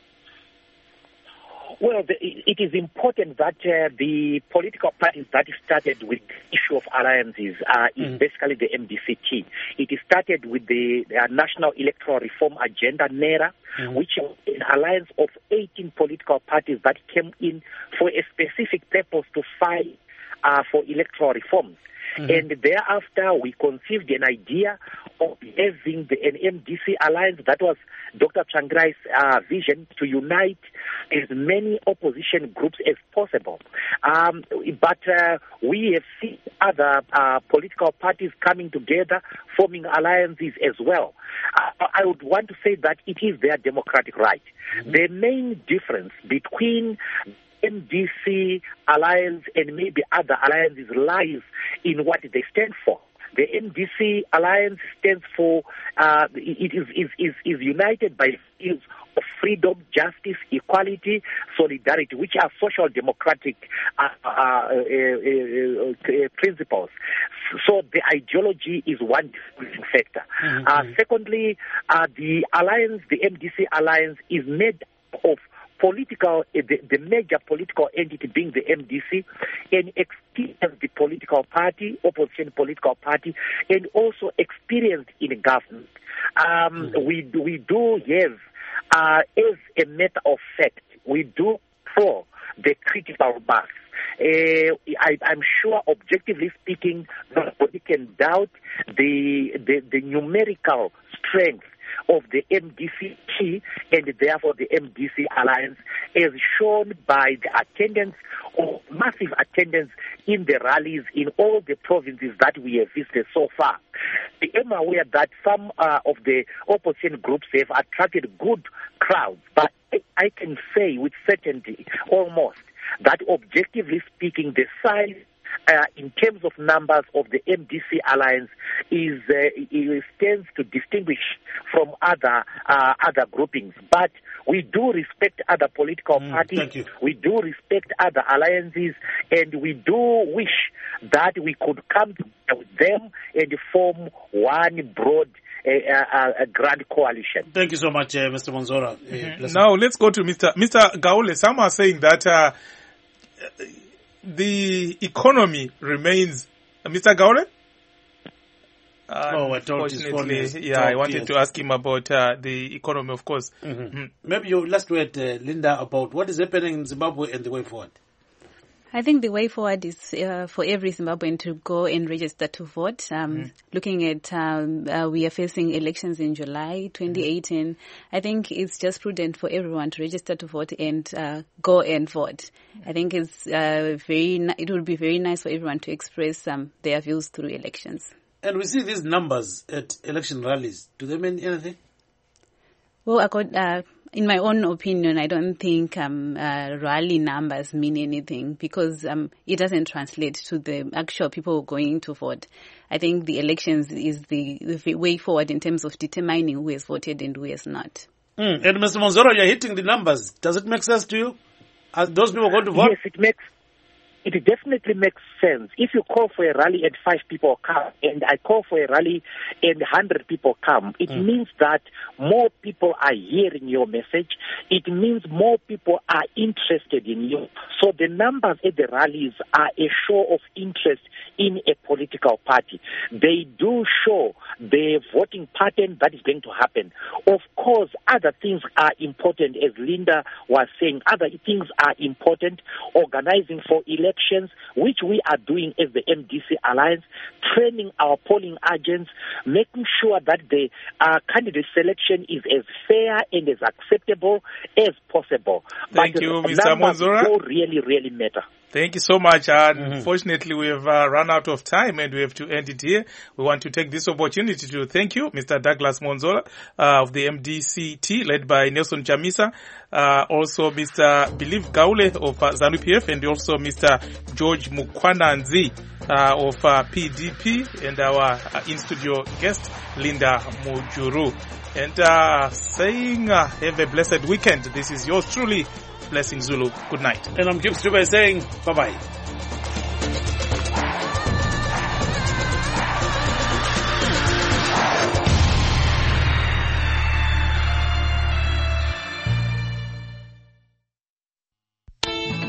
Well, the, it is important that uh, the political parties that started with the issue of alliances uh, is mm. basically the M D C T. It started with the uh, National Electoral Reform Agenda, NERA, mm. which was an alliance of eighteen political parties that came in for a specific purpose to fight uh, for electoral reforms. Mm-hmm. And thereafter, we conceived an idea of having the, an M D C alliance. That was Doctor Changrai's uh, vision, to unite as many opposition groups as possible. Um, but uh, we have seen other uh, political parties coming together, forming alliances as well. Uh, I would want to say that it is their democratic right. Mm-hmm. The main difference between M D C alliance and maybe other alliances lies in what they stand for. The M D C alliance stands for, uh, it is, is, is, is united by values of freedom, justice, equality, solidarity, which are social democratic uh, uh, uh, uh, uh, principles. So the ideology is one different factor. Mm-hmm. Uh, secondly, uh, the alliance, the M D C alliance, is made of political, uh, the, the major political entity being the M D C, and experience the political party, opposition political party, and also experience in government. Um, mm-hmm. We we do have, uh, as a matter of fact, we do pro the critical mass. Uh, I, I'm sure, objectively speaking, nobody can doubt the the, the numerical strength of the M D C T and therefore the M D C alliance, as shown by the attendance or massive attendance in the rallies in all the provinces that we have visited so far. I am aware that some uh, of the opposition groups have attracted good crowds, but I can say with certainty almost that objectively speaking, the size Uh, in terms of numbers of the M D C alliance is uh, it stands to distinguish from other uh, other groupings. But we do respect other political mm, parties. We do respect other alliances, and we do wish that we could come together with them and form one broad A, a, a grand coalition. Thank you so much, uh, Mister Monzora. Mm-hmm. Uh, now let's go to Mister Mister Gaule. Some are saying that uh, the economy remains. Uh, Mister Gaule? Uh, oh, I told Unfortunately, yeah, I wanted to ask him about uh, the economy, of course. Mm-hmm. Mm-hmm. Maybe you last word, uh, Linda, about what is happening in Zimbabwe and the way forward. I think the way forward is uh, for every Zimbabwean to go and register to vote. Um, mm. Looking at, um, uh, we are facing elections in July twenty eighteen. Mm. I think it's just prudent for everyone to register to vote and uh, go and vote. Mm. I think it's uh, very. It would be very nice for everyone to express um, their views through elections. And we see these numbers at election rallies. Do they mean anything? Well, according, uh, in my own opinion, I don't think um, uh, rally numbers mean anything because um, it doesn't translate to the actual people going to vote. I think the elections is the, the way forward in terms of determining who has voted and who has not. Mm. And Mister Monzora, you're hitting the numbers. Does it make sense to you? Are those people going to vote? Yes, it makes. It definitely makes sense. If you call for a rally and five people come, and I call for a rally and one hundred people come, it mm. means that more people are hearing your message. It means more people are interested in you. So the numbers at the rallies are a show of interest in a political party. They do show the voting pattern that is going to happen. Of course, other things are important, as Linda was saying. Other things are important. Organizing for elections elections, which we are doing as the M D C Alliance, training our polling agents, making sure that the uh, candidate selection is as fair and as acceptable as possible. Thank but you, Mister Monzora. Numbers really, really matter. Thank you so much. Uh, Mm-hmm. Unfortunately, we have uh, run out of time and we have to end it here. We want to take this opportunity to thank you, Mister Douglas Monzora uh, of the M D C T, led by Nelson Chamisa, uh, also Mister Believe Gaule of uh, ZANU P F, and also Mister George Mukwananzi uh, of uh, P D P, and our uh, in-studio guest, Linda Mujuru. And uh, saying uh, have a blessed weekend. This is yours truly, Blessing Zulu. Good night. And I'm Gibbs Dubé saying bye-bye.